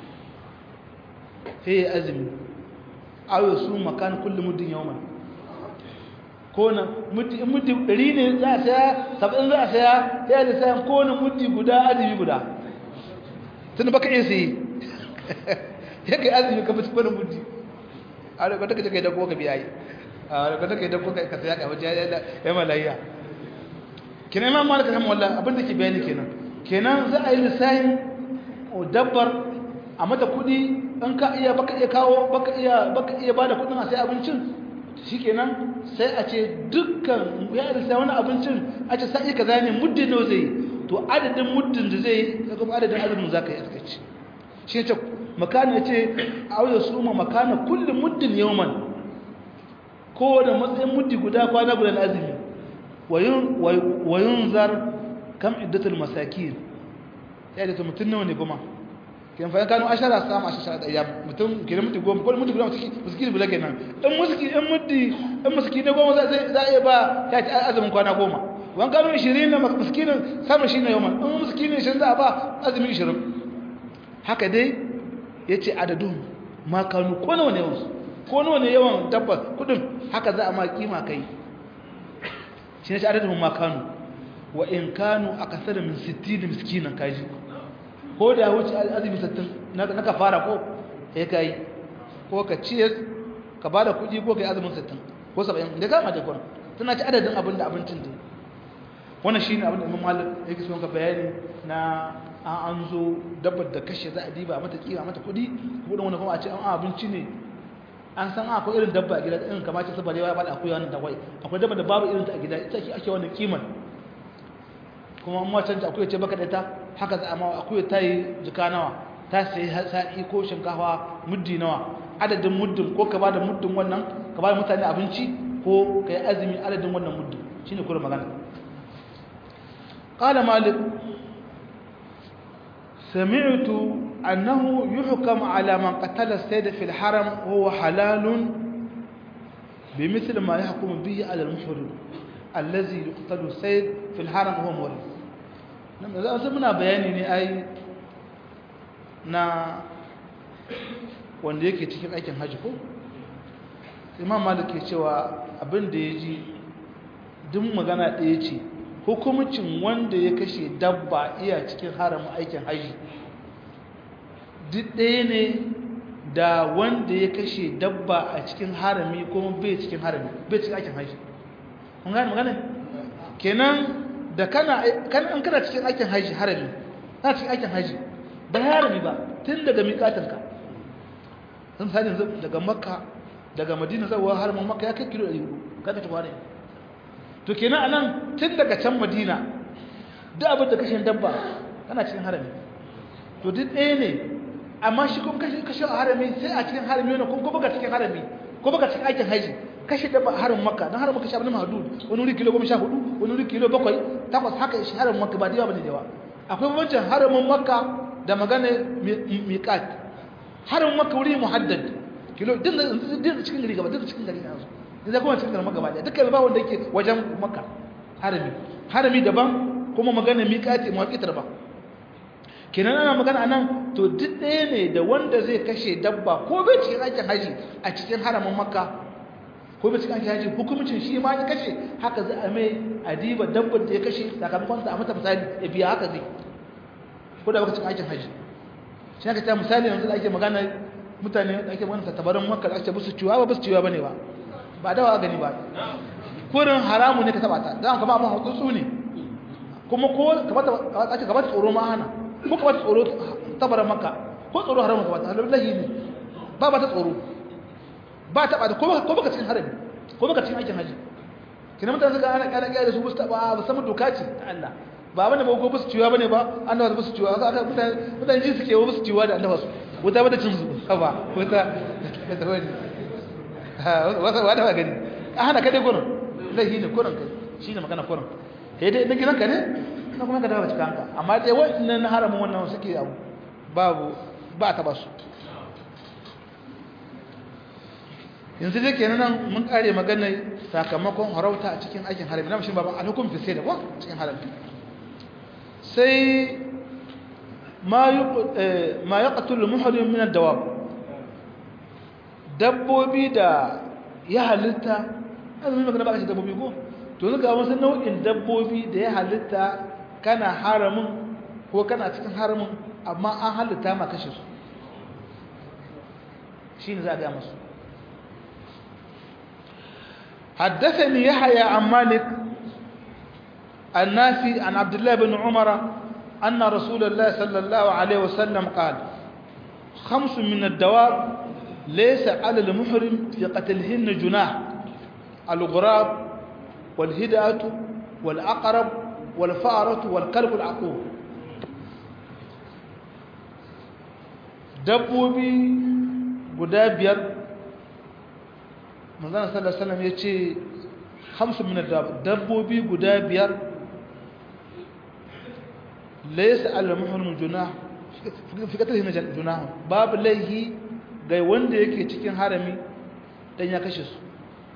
sai azumi ayo su makan kullu muddin yawman ko na muddi muddi ɗari ne za a saya saba'in za a saya sai da sayan ko na muddi guda azumi guda tun baka iya sai ya kai azumi ka mutu wani muddi a da kwata kai da ko ka biya yi a da kwata kai da ko ka saya ka wajen ya malayya kenan imam malik rahimahullah abin da ke bayani kenan kenan za a yi lissahin dabbar a mata kudi in ka iya baka iya kawo baka iya baka iya bada kudin a sai abincin shikenan sai a ce dukkan ya lissahin wani abincin a ce sai kaza ne muddin nawa zai to adadin muddin da zai da kuma adadin azumin zaka yi askaci shi ce makana yace auya suma makana kulli muddin yawman ko da matsayin muddi guda kwana guda na azumi وينظر كم عدة المساكين يعني to mutun nawa ne kuma kin fa kanu ashara samu ashara da ayyam mutun kin mutu goma ko mutu goma miskini bula kenan dan miskini dan muddi dan miskini goma za za iya ba ya ci azumin kwana goma wan kanu ishirin na miskinin sama shine yawan dan miskini shin za ba azumin ishirin haka dai yace adadun ma kanu ko nawa ne yawan ko nawa ne yawan tabbas kudin haka za a ma kima kai shi ne adadin makanu wa in kanu akasara min sittin miskinan kaji ko da wuce azumi sittin na ka fara ko sai kai ko ka ciyar ka bada kuɗi ko kai azumin sittin ko saba'in da kama da kwana tana ci adadin abin da abincin da wannan shine abin da Imam Malik yake so ka bayani na an an zo dabbar da kashe za a diba mata kima mata kuɗi kudin wani kuma a ce an abinci ne an san akwai irin dabba a gida irin kamar ce sabarewa ya bada akwai wannan dawai akwai dabba da babu irin ta a gida ita ake wannan kiman kuma amma can ta akwai ce baka da ta haka za amma akwai ta yi jika nawa ta sai sa'i ko shinkafa muddi nawa adadin muddin ko ka bada muddin wannan ka bada mutane abinci ko kai azumi adadin wannan muddin shine kuma magana qala malik سمعت أنه يحكم على من قتل السيد في الحرم وهو حلال بمثل ما يحكم به على المحرم الذي يقتل السيد في الحرم وهو محرم لما زمنا بياني أي na wanda yake cikin aikin hajji ko imam malik ya cewa abin da ya ji duk magana ɗaya ce hukumcin wanda ya kashe dabba iya cikin haramin aikin haji duk ɗaya ne da wanda ya kashe dabba a cikin harami kuma bai cikin harami bai cikin aikin haji kun gane magana kenan da kana kan an kana cikin aikin haji harami kana cikin aikin haji ba harami ba tun daga miƙatanka sun sani daga makka daga madina zuwa haramin makka ya kai kilo ɗari hudu kaga ta kwana to kenan anan tun daga can madina duk abin da kashin dabba kana cikin harami to duk ɗaya ne amma shi kuma kashe kashe a harami sai a cikin harami ne kuma baka cikin harami ko baka cikin aikin haji kashe dabba a haramin makka dan haramin kashe abin mahdud wani wuri kilo goma sha hudu wani wuri kilo bakwai takwas haka shi haramin makka ba da yawa bane da yawa akwai bambancin haramin makka da magana miqat haramin makka wuri muhaddad kilo din din cikin gari gaba din cikin gari yanzu idan kuma cikin garin gaba da dukkan ba wanda yake wajen makka harami harami daban kuma magana miqati muwaqitar ba kenan ana magana anan to duk ɗaya ne da wanda zai kashe dabba ko bai cikin aikin haji a cikin haramin makka ko bai cikin aikin haji hukumcin shi ma ya kashe haka zai a mai adiba dabbar da ya kashe sakamakon sa a mata misali ya biya haka zai ko da baka cikin aikin haji shi aka ta misali yanzu da ake magana mutane da ake magana tabarin makka da ake musu ciwa ba musu ciwa bane ba ba dawa gani ba kurin haramu ne ka taba ta dan ka ba mu hutsu ne kuma ko ka bata ake ka bata tsoro ma hana ko ka bata tsoro tabarin makka ko tsoro haramu ka bata lahi ne ba ba ta tsoro ba ta ba ko ko baka cikin harami ko baka cikin aikin haji kina mutane suka ana kana kiyaye su musta ba ba san doka ce ta Allah ba bane ba ko musu ciwa bane ba annabawa musu ciwa aka mutane mutane ji suke musu ciwa da annabawa su wuta ba da cin su ba wuta da wani wasa wada ba gani a hana ka dai gurin lahi ne gurin kai shine magana gurin sai dai idan gidanka ne na kuma ka dawo cikin hanka amma dai wannan haramun wannan suke abu babu ba ta basu yanzu dai kenan nan mun kare magana sakamakon harauta a cikin aikin harami na shi baban alhukum fi sai da ko cikin harami sai ma ma yaqtul muhrim min ad-dawab dabbobi da ya halitta azumi magana ba shi dabbobi ko to zuga wasu nau'in dabbobi da ya halitta kana haramin ko kana cikin haramin amma an halitta ma kashe su shine za ga musu حدثني يحيى عن مالك النافي عن عبد الله بن عمر أن رسول الله صلى الله عليه وسلم قال خمس من الدواب ليس على المحرم في قتلهن جناح الغراب والهدأة والعقرب والفأرة والكلب العقور دبوبي غدابير manzana sallallahu alaihi wasallam yace khamsu min ad-dab dabbobi guda biyar laysa al-muhrim junah fi qatlihi junah babu laihi ga wanda yake cikin harami dan ya kashe su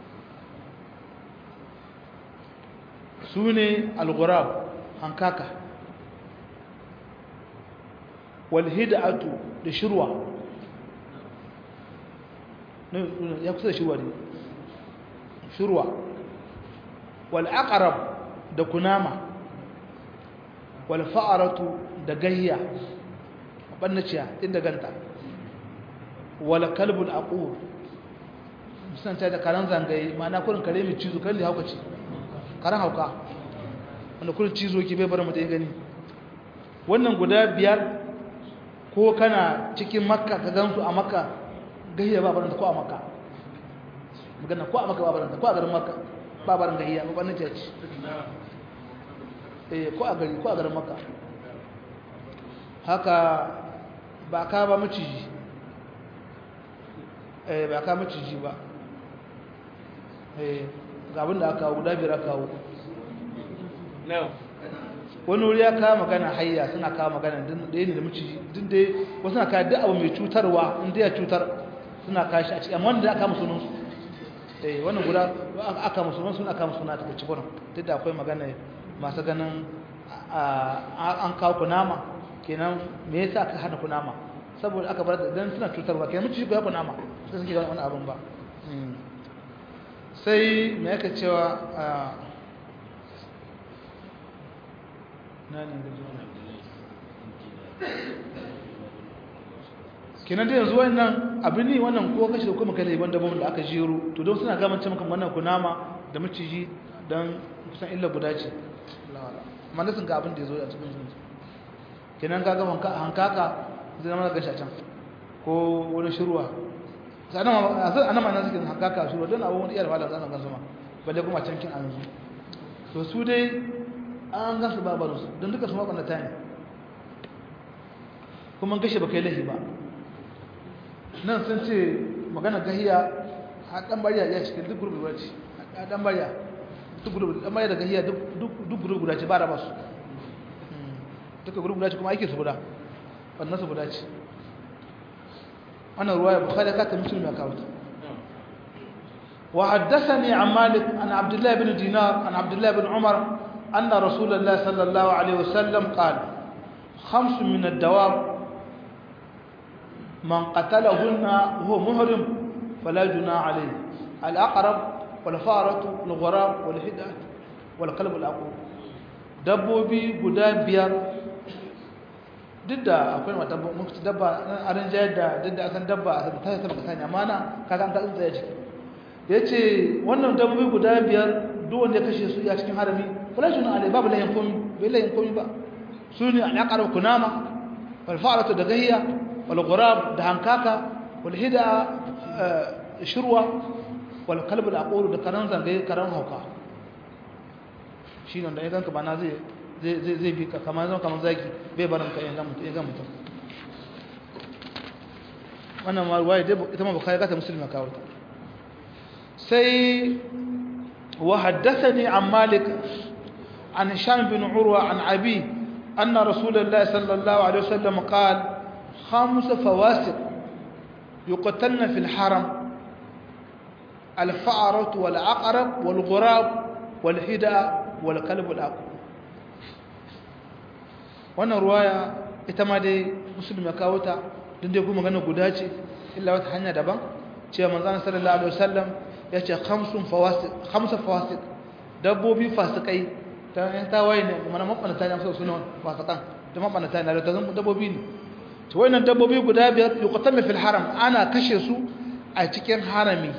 sune al-ghurab hankaka wal hid'atu da shirwa ya kusa da shirwa ne shirwa wal aqrab da kunama wal fa'aratu da gayya bannaciya inda ganta wal kalbul aqur musanta da karan zangaye ma'ana kurin kare mai cizo kan da hauka ce karan hauka wanda kurin cizo ki bai bar mu da gani wannan guda biyar ko kana cikin makka ka gansu a makka gayya ba baranta ko a makka magana ko a makka ba baranta ko a garin makka ba baran gayya ba baranta ce eh ko a gari ko a garin makka haka ba ka ba maciji eh ba ka maciji ba eh ga abin da aka kawo guda biyar aka kawo wani wuri ya kawo magana hayya suna kawo magana ɗaya ne da maciji din dai wasu na kawo duk abu mai cutarwa inda ya cutar suna kashi a cikin amma wanda aka musu sunansu eh wannan guda aka musu sunansu aka musu suna ta ci gurin duk da akwai magana masu ganin an kawo kunama kenan me yasa aka hana kunama saboda aka bar dan suna cutarwa kenan mutum ba kunama sai suke ga wani abun ba sai me yake cewa na ne da zuwa kenan da yanzu wannan abin ne wannan ko kashi da kuma kai ban dabbobin da aka jero to don suna gamance maka wannan kunama da maciji dan kusan illa guda ce amma nasin ga abin da yazo a cikin sun kenan ka ga wanka hankaka zai zama ga shacin ko wani shirwa sanan anan ma nan suke hankaka shirwa don abun wani iyar wala zan gan zuma balle kuma can kin an zo to su dai an ga su babaru su don duka su ma banda tani kuma gashe baka yi lahi ba nan sun ce magana gahiya a dan bariya ya cikin duk gurbi guda ce a dan bariya duk gurbi dan bariya da gahiya duk duk gurbi guda ce ba raba su duka gurbi guda ce kuma ake su guda wannan su guda ce wannan ruwaya bukhari ka ta muslim ya kawo ta wa haddathani an malik an abdullah ibn dinar an abdullah ibn umar anna rasulullah sallallahu alaihi wasallam qala khams min ad-dawab من قتلهن وهو محرم فلا جناح عليه الأقرب والفارة والغراب والحدة والقلب الأقوى dabbobi guda biyar duk da akwai mata mutu dabba a rinjayar da duk da asan dabba a ta ta baka sani amma na kaga an katsin tsaye ciki yace wannan dabbobi guda biyar duk wanda ya kashe su ya cikin harami fala juna alai babu layin komi bai layin komi ba sune al-aqrab kunama wal fa'ratu da gahiya والغراب ده هنكاكا والهدى شروة والقلب الأقول ده كران زنجي كران هوكا شيء ده يكان كمان زي زي زي زي بيك كمان زمان كمان زيك بيبرم كأي نعم يجام متى أنا ما الواحد ده تمام بخير كات مسلم كاوت سي وحدثني عن مالك عن هشام بن عروة عن أبي أن رسول الله صلى الله عليه وسلم قال خمس فواسق يقتلن في الحرم الفأرة والعقرب والغراب والحدى والكلب الأقوى wannan ruwaya ita ma dai muslim ya kawo ta din dai kuma magana guda ce illa wata hanya daban cewa manzon sallallahu alaihi wasallam ya ce khamsun fawasiq khamsa fawasiq dabbobi fasikai ta yan tawaye ne mana mabanta ne amsa sunan fasikan da mabanta ne da dabbobi ne to wannan dabbobi guda biyar yuqtamu fil haram ana kashe su a cikin harami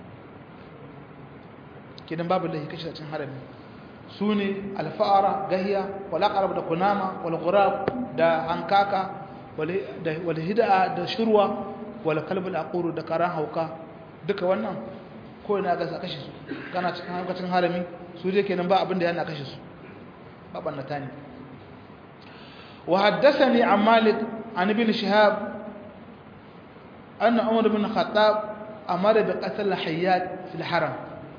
kidan babu da kashe a cikin harami sune alfa'ara gahiya wal aqrab da kunama wal ghurab da hankaka wal hid'a da shurwa wal kalb al aqur da karan hauka duka wannan ko ina ga kashe su kana cikin hankacin harami su dai kenan ba abin da yana kashe su baban natani wa haddathani an malik عن ابن شهاب أن عمر بن الخطاب أمر بقتل الحيات في الحرم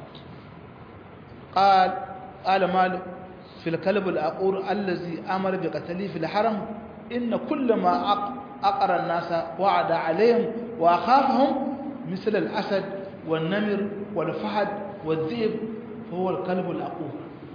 قال قال مالك في الكلب الأقور الذي أمر بقتله في الحرم إن كل ما أقر الناس وعد عليهم وأخافهم مثل الأسد والنمر والفهد والذئب فهو الكلب الأقور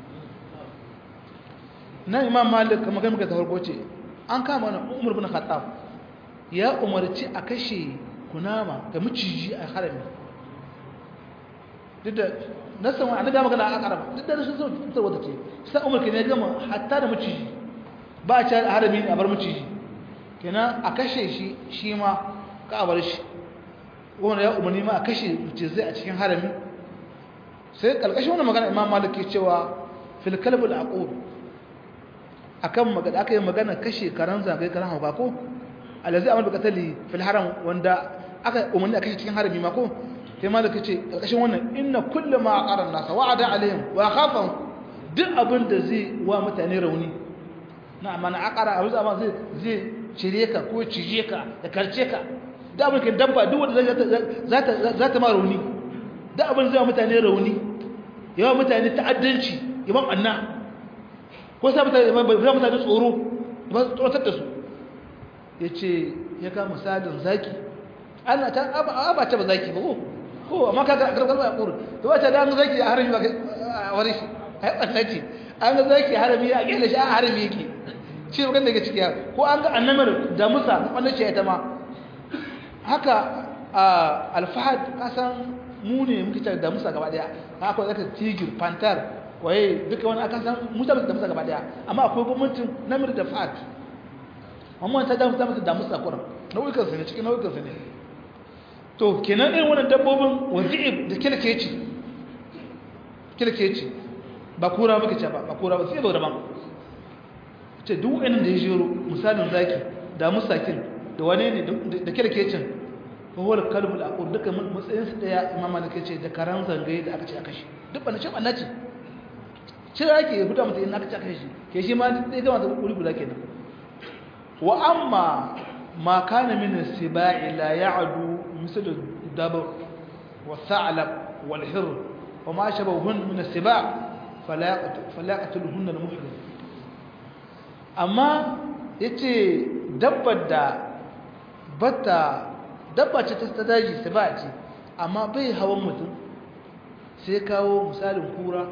na imam malik kamar kai muka tafarko ce an kama na umar bin khattab ya umarci a kashe kunama ga miciji a harami duk da nasan wani ga magana a karama duk da rashin sauki wata ce sai umar ke ne gama hatta da miciji ba a ci a harami a bar miciji kenan a kashe shi shi ma ka bar shi wanda ya umarni ma a kashe macizai a cikin harami sai kalkashin wannan magana imam malik ke cewa fil kalbul aqub akan magana aka yi magana kashe karan zagaye karan hauka ko alazi amal bakatali fil haram wanda aka umarni a kashe cikin harami ma ko sai ma da kace karkashin wannan inna kullu ma aqara nasa wa'ada alaihim wa khafahum duk abin da zai wa mutane rauni na amana aqara a zuwa zai zai cire ka ko cije ka da karce ka da abin kan dabba duk wanda za ta za ta ma rauni da abin zai wa mutane rauni yawa mutane ta'addanci yawan anna ko sai mutane ba mutane tsoro ba tsoratar da su yace ya ka misalin zaki ana ta aba ta ba zaki ba ko ko amma kaga gargar ba kur to wace da an zaki a harami ba wari shi ai annaci an zaki harami a gele shi a harami yake shi ga daga ciki ko an ga annamar da musa wannan shi ita ma haka alfahad kasan mu ne muke ta da musa gaba daya haka zaka tigir pantar waye duka wani akan san musa da musa gaba daya amma akwai gwamnatin namir da fat amma ta da musa da musa kuran nau'ikan su ne cikin nau'ikan su ne to kenan irin wannan dabbobin wazi'ib da kilkeci kilkeci ba kura muka ce ba ba kura ba sai ba daban ce duk wani da ya jero misalin zaki da musakin da wane ne da kilkecin kowar kalbul aqul duka matsayin su daya imam malik ce da karan zangaye da aka ce aka shi duk bana ce annaci cira yake huda mata in aka ce aka shi ke shi ma dai gama da kuri guda kenan wa amma ma kana min as-sibai la ya'du misal ad-dab wa tha'lab wal hir wa ma shabahun min as-siba fala fala yaqtuluhunna al-muhrim amma yace dabbar da bata dabba ce ta daji siba ce amma bai hawan mutum sai kawo misalin kura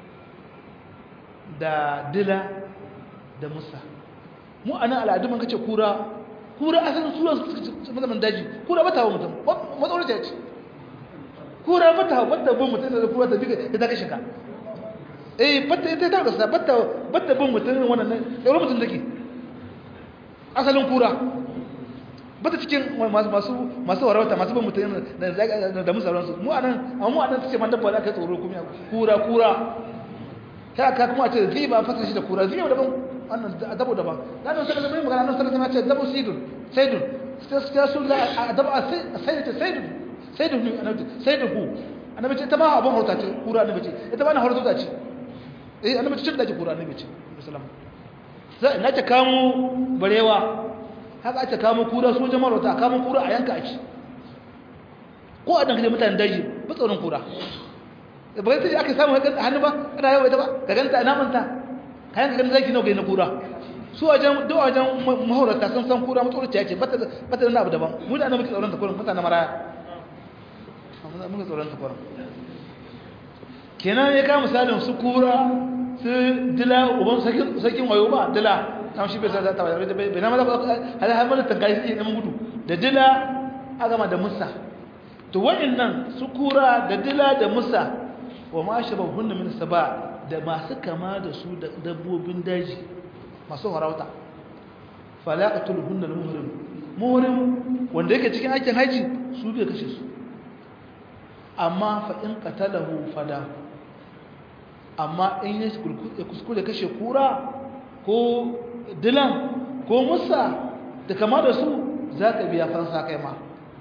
da dila da musa mu anan al'adu man kace kura kura asalin suran zaman daji kura bata hawan mutum matsalar ce kura bata hawan bata bin mutum da kura ta biga ta kashe ka eh bata ita ta gasa bata bata bin mutum wannan da mutum take asalin kura bata cikin masu masu warauta masu bin mutum da musaransu mu anan amma mu anan tace man dabba da kai tsoro kuma kura kura ta ka kuma ce zai ba fasara shi da kura zai daban wannan dabo daban dan sai da mai magana nan sai ta ce dabo sidun saidun sai su da dabo sayyid saidun saidun ne annabi saidun hu annabi ce ta ba abun horta ce kura annabi ce ita ba na horta ce eh annabi ce da ce kura annabi ce sallallahu sai na ta kamo barewa haka ake kamo kura su jama'ar wata kamo kura a yanka a ci ko a dangane mutanen daji ba tsoron kura ba sai aka samu hannu ba ana yawa ita ba ka ganta namanta kayan ka ganta zaki nawa gai na kura su wajen duk wajen mahaurata sun san kura matsorci yake bata bata na abu daban mu da annabi tsoron ta kurin mutane maraya mun ga tsoron ta kurin kenan ya ka misalin su kura su dila uban sakin sakin wayo ba dila kan shi bai sa ta bai bai na maza hal har mun tangai sai mun gudu da dila a gama da musa to waɗannan su kura da dila da musa wa ma shabahunna min saba da masu kama da su da dabbobin daji masu harauta falaqatulhunna al-muhrim muhrim wanda yake cikin aikin haji su bai kashe su amma fa in qatalahu fada amma in ya kuskure kashe kura ko dilan ko musa da kama da su zaka biya fansa kai ma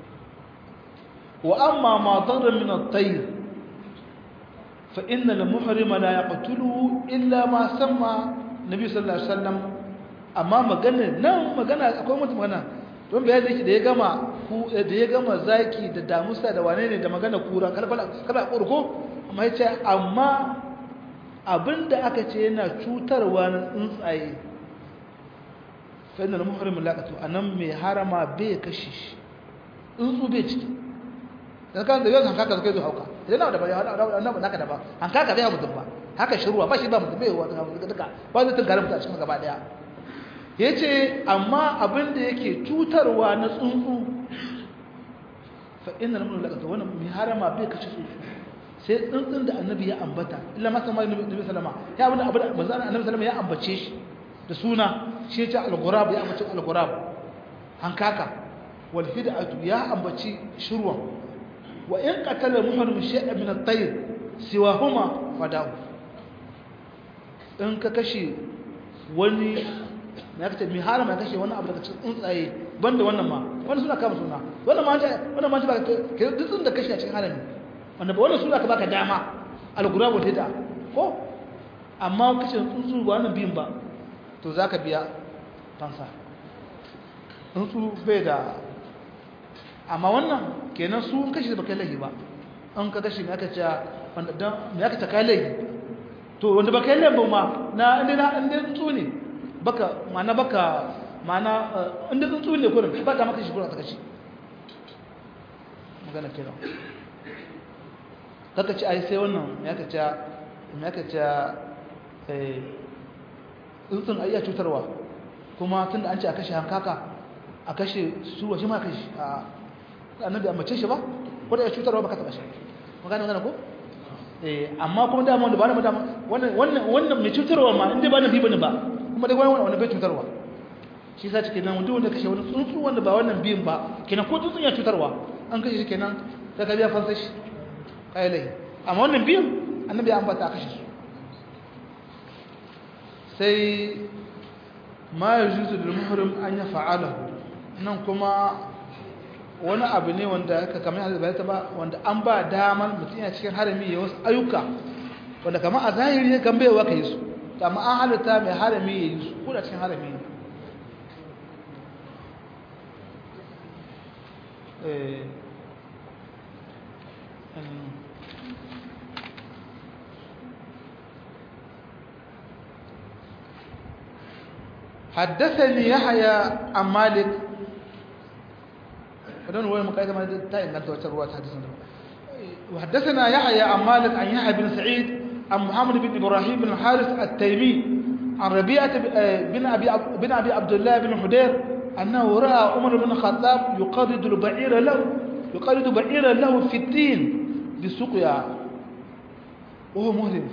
wa amma ma darra min at-tayr fa inna al-muhrima la yaqtuluhu illa ma samma nabi sallallahu alaihi wasallam amma magana nan magana akwai mutum magana don bayani yake da ya gama ku da ya gama zaki da damusa da wane ne da magana kura kalbala kala kurko amma yace amma abinda aka ce yana cutarwa na tsuntsaye fa inna al-muhrima la yaqtu anan mai harama bai kashi shi tsuntsu bai ciki dan kan da yau kan kaka kai zo hauka idan na da ba annabi naka da ba an kaka bai mutum ba haka shirwa ba shi ba mutum bai wata duka ba zai tun garin mutum a cikin gaba daya yace amma abin da yake cutarwa na tsuntsu fa inna lam laqata wannan mai harama bai kace tsuntsu sai tsuntsun da annabi ya ambata illa ma sama annabi sallama ya abin da manzo annabi sallama ya ambace shi da suna shi ya ce al-ghurab ya ambace al-ghurab hankaka wal hid'atu ya ambaci shirwan wa in qatala muharrim shay'an min at-tayr siwahuma fadahu in ka kashe wani ya kace mi harama ya kashe wani abu daga cikin tsuntsaye banda wannan ma wannan suna kama suna wannan ma wannan ma ba ke duk da kashe a cikin harami wannan ba wannan suna ka baka dama al-ghurab wal hid'a ko amma kashe tsuntsu ba wannan biyin ba to zaka biya fansa tsuntsu bai da amma wannan kenan su kashi da baka lahi ba an ka kashi me aka ce wanda dan me aka ce kai lahi to wanda baka lahi ba ma na inda na inda tsuntsu ne baka mana baka mana inda tsuntsu ne kurin baka maka shi kurin ta kashi magana kenan kaka ce ai sai wannan me aka ce me aka ce eh tsuntsun ayya cutarwa kuma tunda an ce a kashe hankaka a kashe su waje ma kashe a annabi a mace shi ba ko da ya cutarwa baka taba shi magana magana ko eh amma kuma dama wanda ba na dama wannan wannan wannan mai cutarwa ma inda ba na bi bane ba kuma dai wannan wannan bai cutarwa shi yasa cikin nan wanda kashe wani tsuntsu wanda ba wannan biyin ba kenan ko tsuntsun ya cutarwa an kashe shi kenan sai ka biya fansa shi kai lai amma wannan biyin annabi ya ambata kashe su sai ma yajuzu lil muhrim an yaf'alahu nan kuma wani abu ne wanda aka kamar yadda bai ta ba wanda an ba damar mutum ya cikin harami ya wasu ayyuka wanda kamar a zahiri ne kan baiwa ka yi su amma an halitta mai harami ya yi su ko da cikin harami ne حدثني يحيى عن مالك فدون هو مقايدة ما تاين قد توتروا حدثنا وحدثنا يحيى عن مالك عن يحيى بن سعيد عن محمد بن إبراهيم بن الحارث التيمي عن ربيعة بن أبي بن أبي عبد الله بن حدير أنه رأى عمر بن الخطاب يقرد البعير له يقرد بعيرا له في التين بسقيا وهو مهرم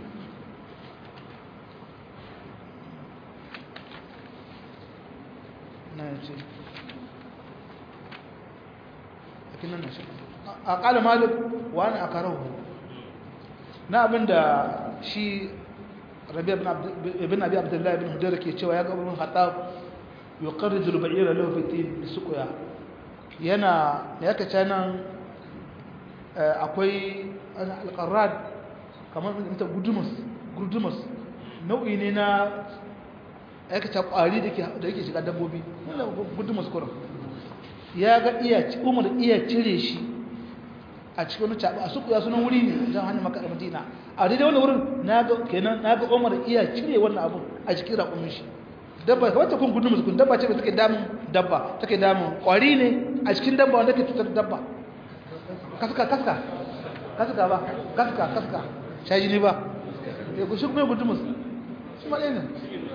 لكن قال مالك وانا اكره نابن da shi Rabi' ibn Abd ibn Abi Abdullah ibn Hudayr ke cewa ya ga Umar bin Khattab yuqarridu al-ba'ira lahu fi tin bisuqya yana yake canan akwai al-qarrad kamar mutum gudumus gudumus nau'i ne na yake ta kwari dake da yake shiga dabbobi wannan gudumus kurum ya ga iya Umar iya cire shi a cikin wani caɓa a suku ya sunan wuri ne don hanyar maka Madina a daidai wannan wurin naga kenan naga Umar iya cire wannan abu a cikin raƙumin shi dabba wata kun gudu musu kun dabba ce da take damun dabba take damun ƙwari ne a cikin dabba wanda ke cutar dabba kaska kaska kaska ba kaska kaska shaji ne ba ya ku shi kuma gudu musu shi ma ɗaya ne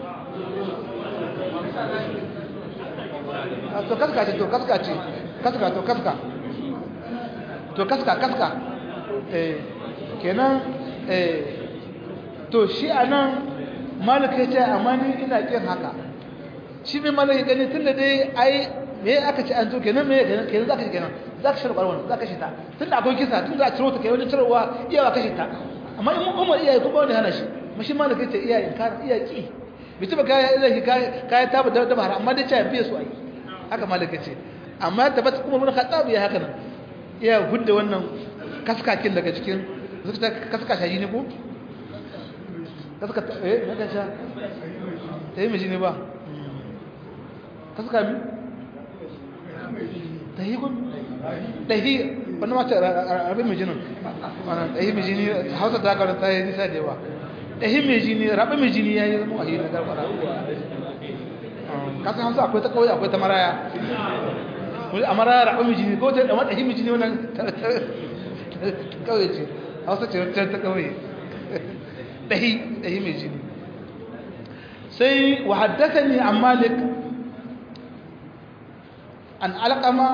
to kaska ce to kaska ce kaska to kaska to kaska kaska eh kenan eh to shi anan malaka yace amma ni ina kin haka shi ne malaka gani tunda dai ai me aka ci an zo kenan me kenan zaka shi kenan zaka shirba wannan zaka shi ta tunda akwai kisa tunda a ciro ta kai wajen cirowa iya ka shi ta amma in Umar iya ko ba wanda hana shi mashi malaka yace iya in kar iya ki bi tuba kai iya kai kai ta da bahara amma dai ta biye su ai haka malaka ce amma tabbata kuma mun Khattab ya haka nan iya hudda wannan kaskakin daga cikin zuka kaska shaji ne ko kaska eh na kaca tayi miji ne ba kaska mi tayi gun tayi wannan ma ta rabin miji nan wannan tayi miji ne Hausa ta ga tayi ni sai da ba tayi miji ne rabin miji ne yayi mu ayi da garbara kasan Hausa akwai ta kauye akwai ta maraya amara raɓa miji ne ko ta ɗama ɗahi miji ne wannan kawai ce hausa ce wata ta kawai ɗahi ɗahi miji ne sai wa haddasa ne an malik an alƙama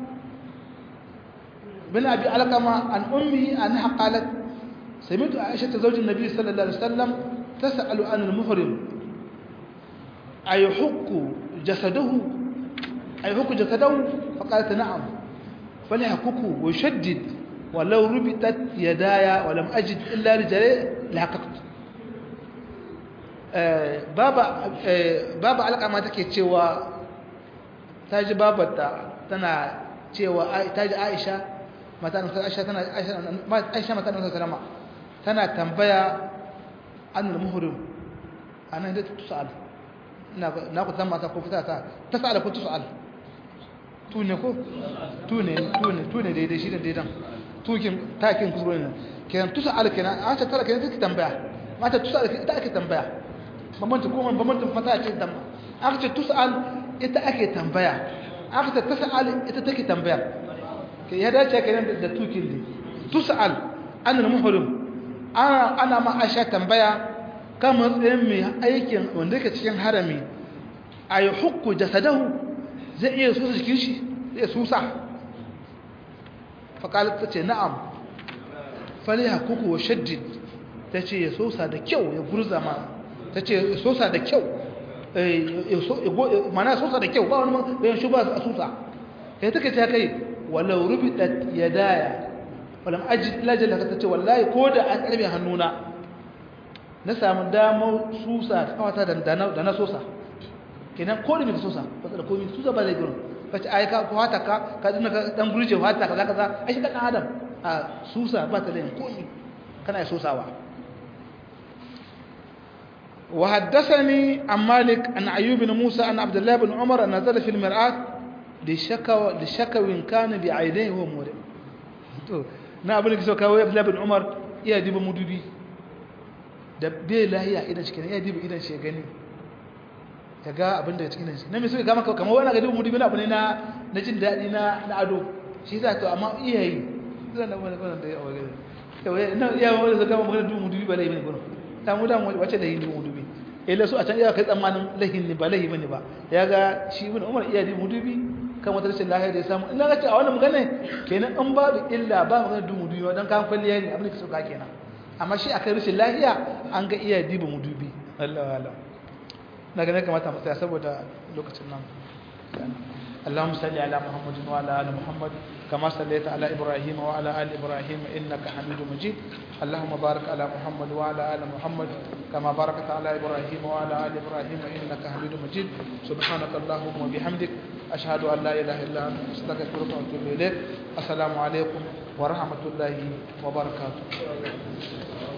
bin abi alƙama an ummi an haƙalat samitu aisha ta zaujin nabi sallallahu alaihi wasallam tas'alu an al-muhrim ayuhukku jasadahu أيهك جسده فقالت نعم فليحككه ويشدد ولو ربطت يدايا ولم أجد إلا رجالي لحققت بابا بابا على ما تكي تشوا تاج بابا تنا تشوا تاج عائشة متى نقول عائشة تنا عائشة ما عائشة متى نقول سلامة تنا تنبيا عن المهرم أنا هديت تسأل ناقد لما تقول فتاة تسأل كنت تسأل tune ko tune tune tune daidai shi da daidan tukin takin kuskure ne kenan tusa alkina an ta tara kenan take tambaya mata tusa alkina ita ake tambaya bambanci ko man bambanci fata ce tambaya aka ce tusa al ita ake tambaya aka ce tusa al ita take tambaya ke ya dace kenan da tukin ne tusa al an al-muhrim ana ana ma Aisha tambaya kan matsayin mai aikin wanda yake cikin harami ayi hukku jasadahu zai iya susa jikin shi zai susa faƙalar ta ce na'am faliha kuku wa shaddid tace ya sosa da kyau ya gurza ma tace ya sosa da kyau eh ya so mana sosa da kyau ba wani bayan shuba a sosa kai take ta kai walau rubidat yadaya walam ajid lajal ka tace wallahi ko da an karbe hannuna na samu damar susa kawata da da na sosa kenan ko da sosa ba da komai sosa ba zai gurin kace ai ka ko hata ka ka dinga dan gurje hata kaza kaza ai shi dan adam a susa ba ta da komai kana sosawa wa haddathani an malik an ayyub bin musa an abdullah bin umar an nazala fi al-mir'at li shakaw li shakawin kana bi aidayhi wa murid to na abin da so kawo abdullah bin umar iya diba mudubi da bai lahiya idan shi kenan iya diba idan shi gani ya ga abin da cikin shi na mai so ya gama kamar wani ga diba mudubi na abu ne na na jin daɗi na na ado shi za to amma iya yi zan da wani kwanan da ya aure to ina iya wani zaka gama magana diba mudubi ba laifi ne gurin ta mu da mu wace lahi diba mudubi eh lasu a can iya kai tsammanin lahin ne ba lahi bane ba ya ga shi ibn umar iya diba mudubi kan wata rashin lahiya da ya samu ina ga ce a wannan magana kenan an babu illa ba magana diba mudubi dan kan kwalliya ne abin da so ka kenan amma shi akai rashin lahiya an ga iya diba mudubi Allah wala na ganin kamata mu tsaya saboda lokacin nan Allahumma salli ala Muhammadin wa ala ali Muhammad kama sallaita ala Ibrahim wa ala ali Ibrahim innaka Hamidum Majid Allahumma barik ala Muhammad wa ala ali Muhammad kama barakta ala Ibrahim wa ala ali Ibrahim innaka Hamidum Majid subhanaka Allahumma wa bihamdik ashhadu an la ilaha illa anta astaghfiruka wa atubu ilayk assalamu alaikum wa rahmatullahi wa barakatuh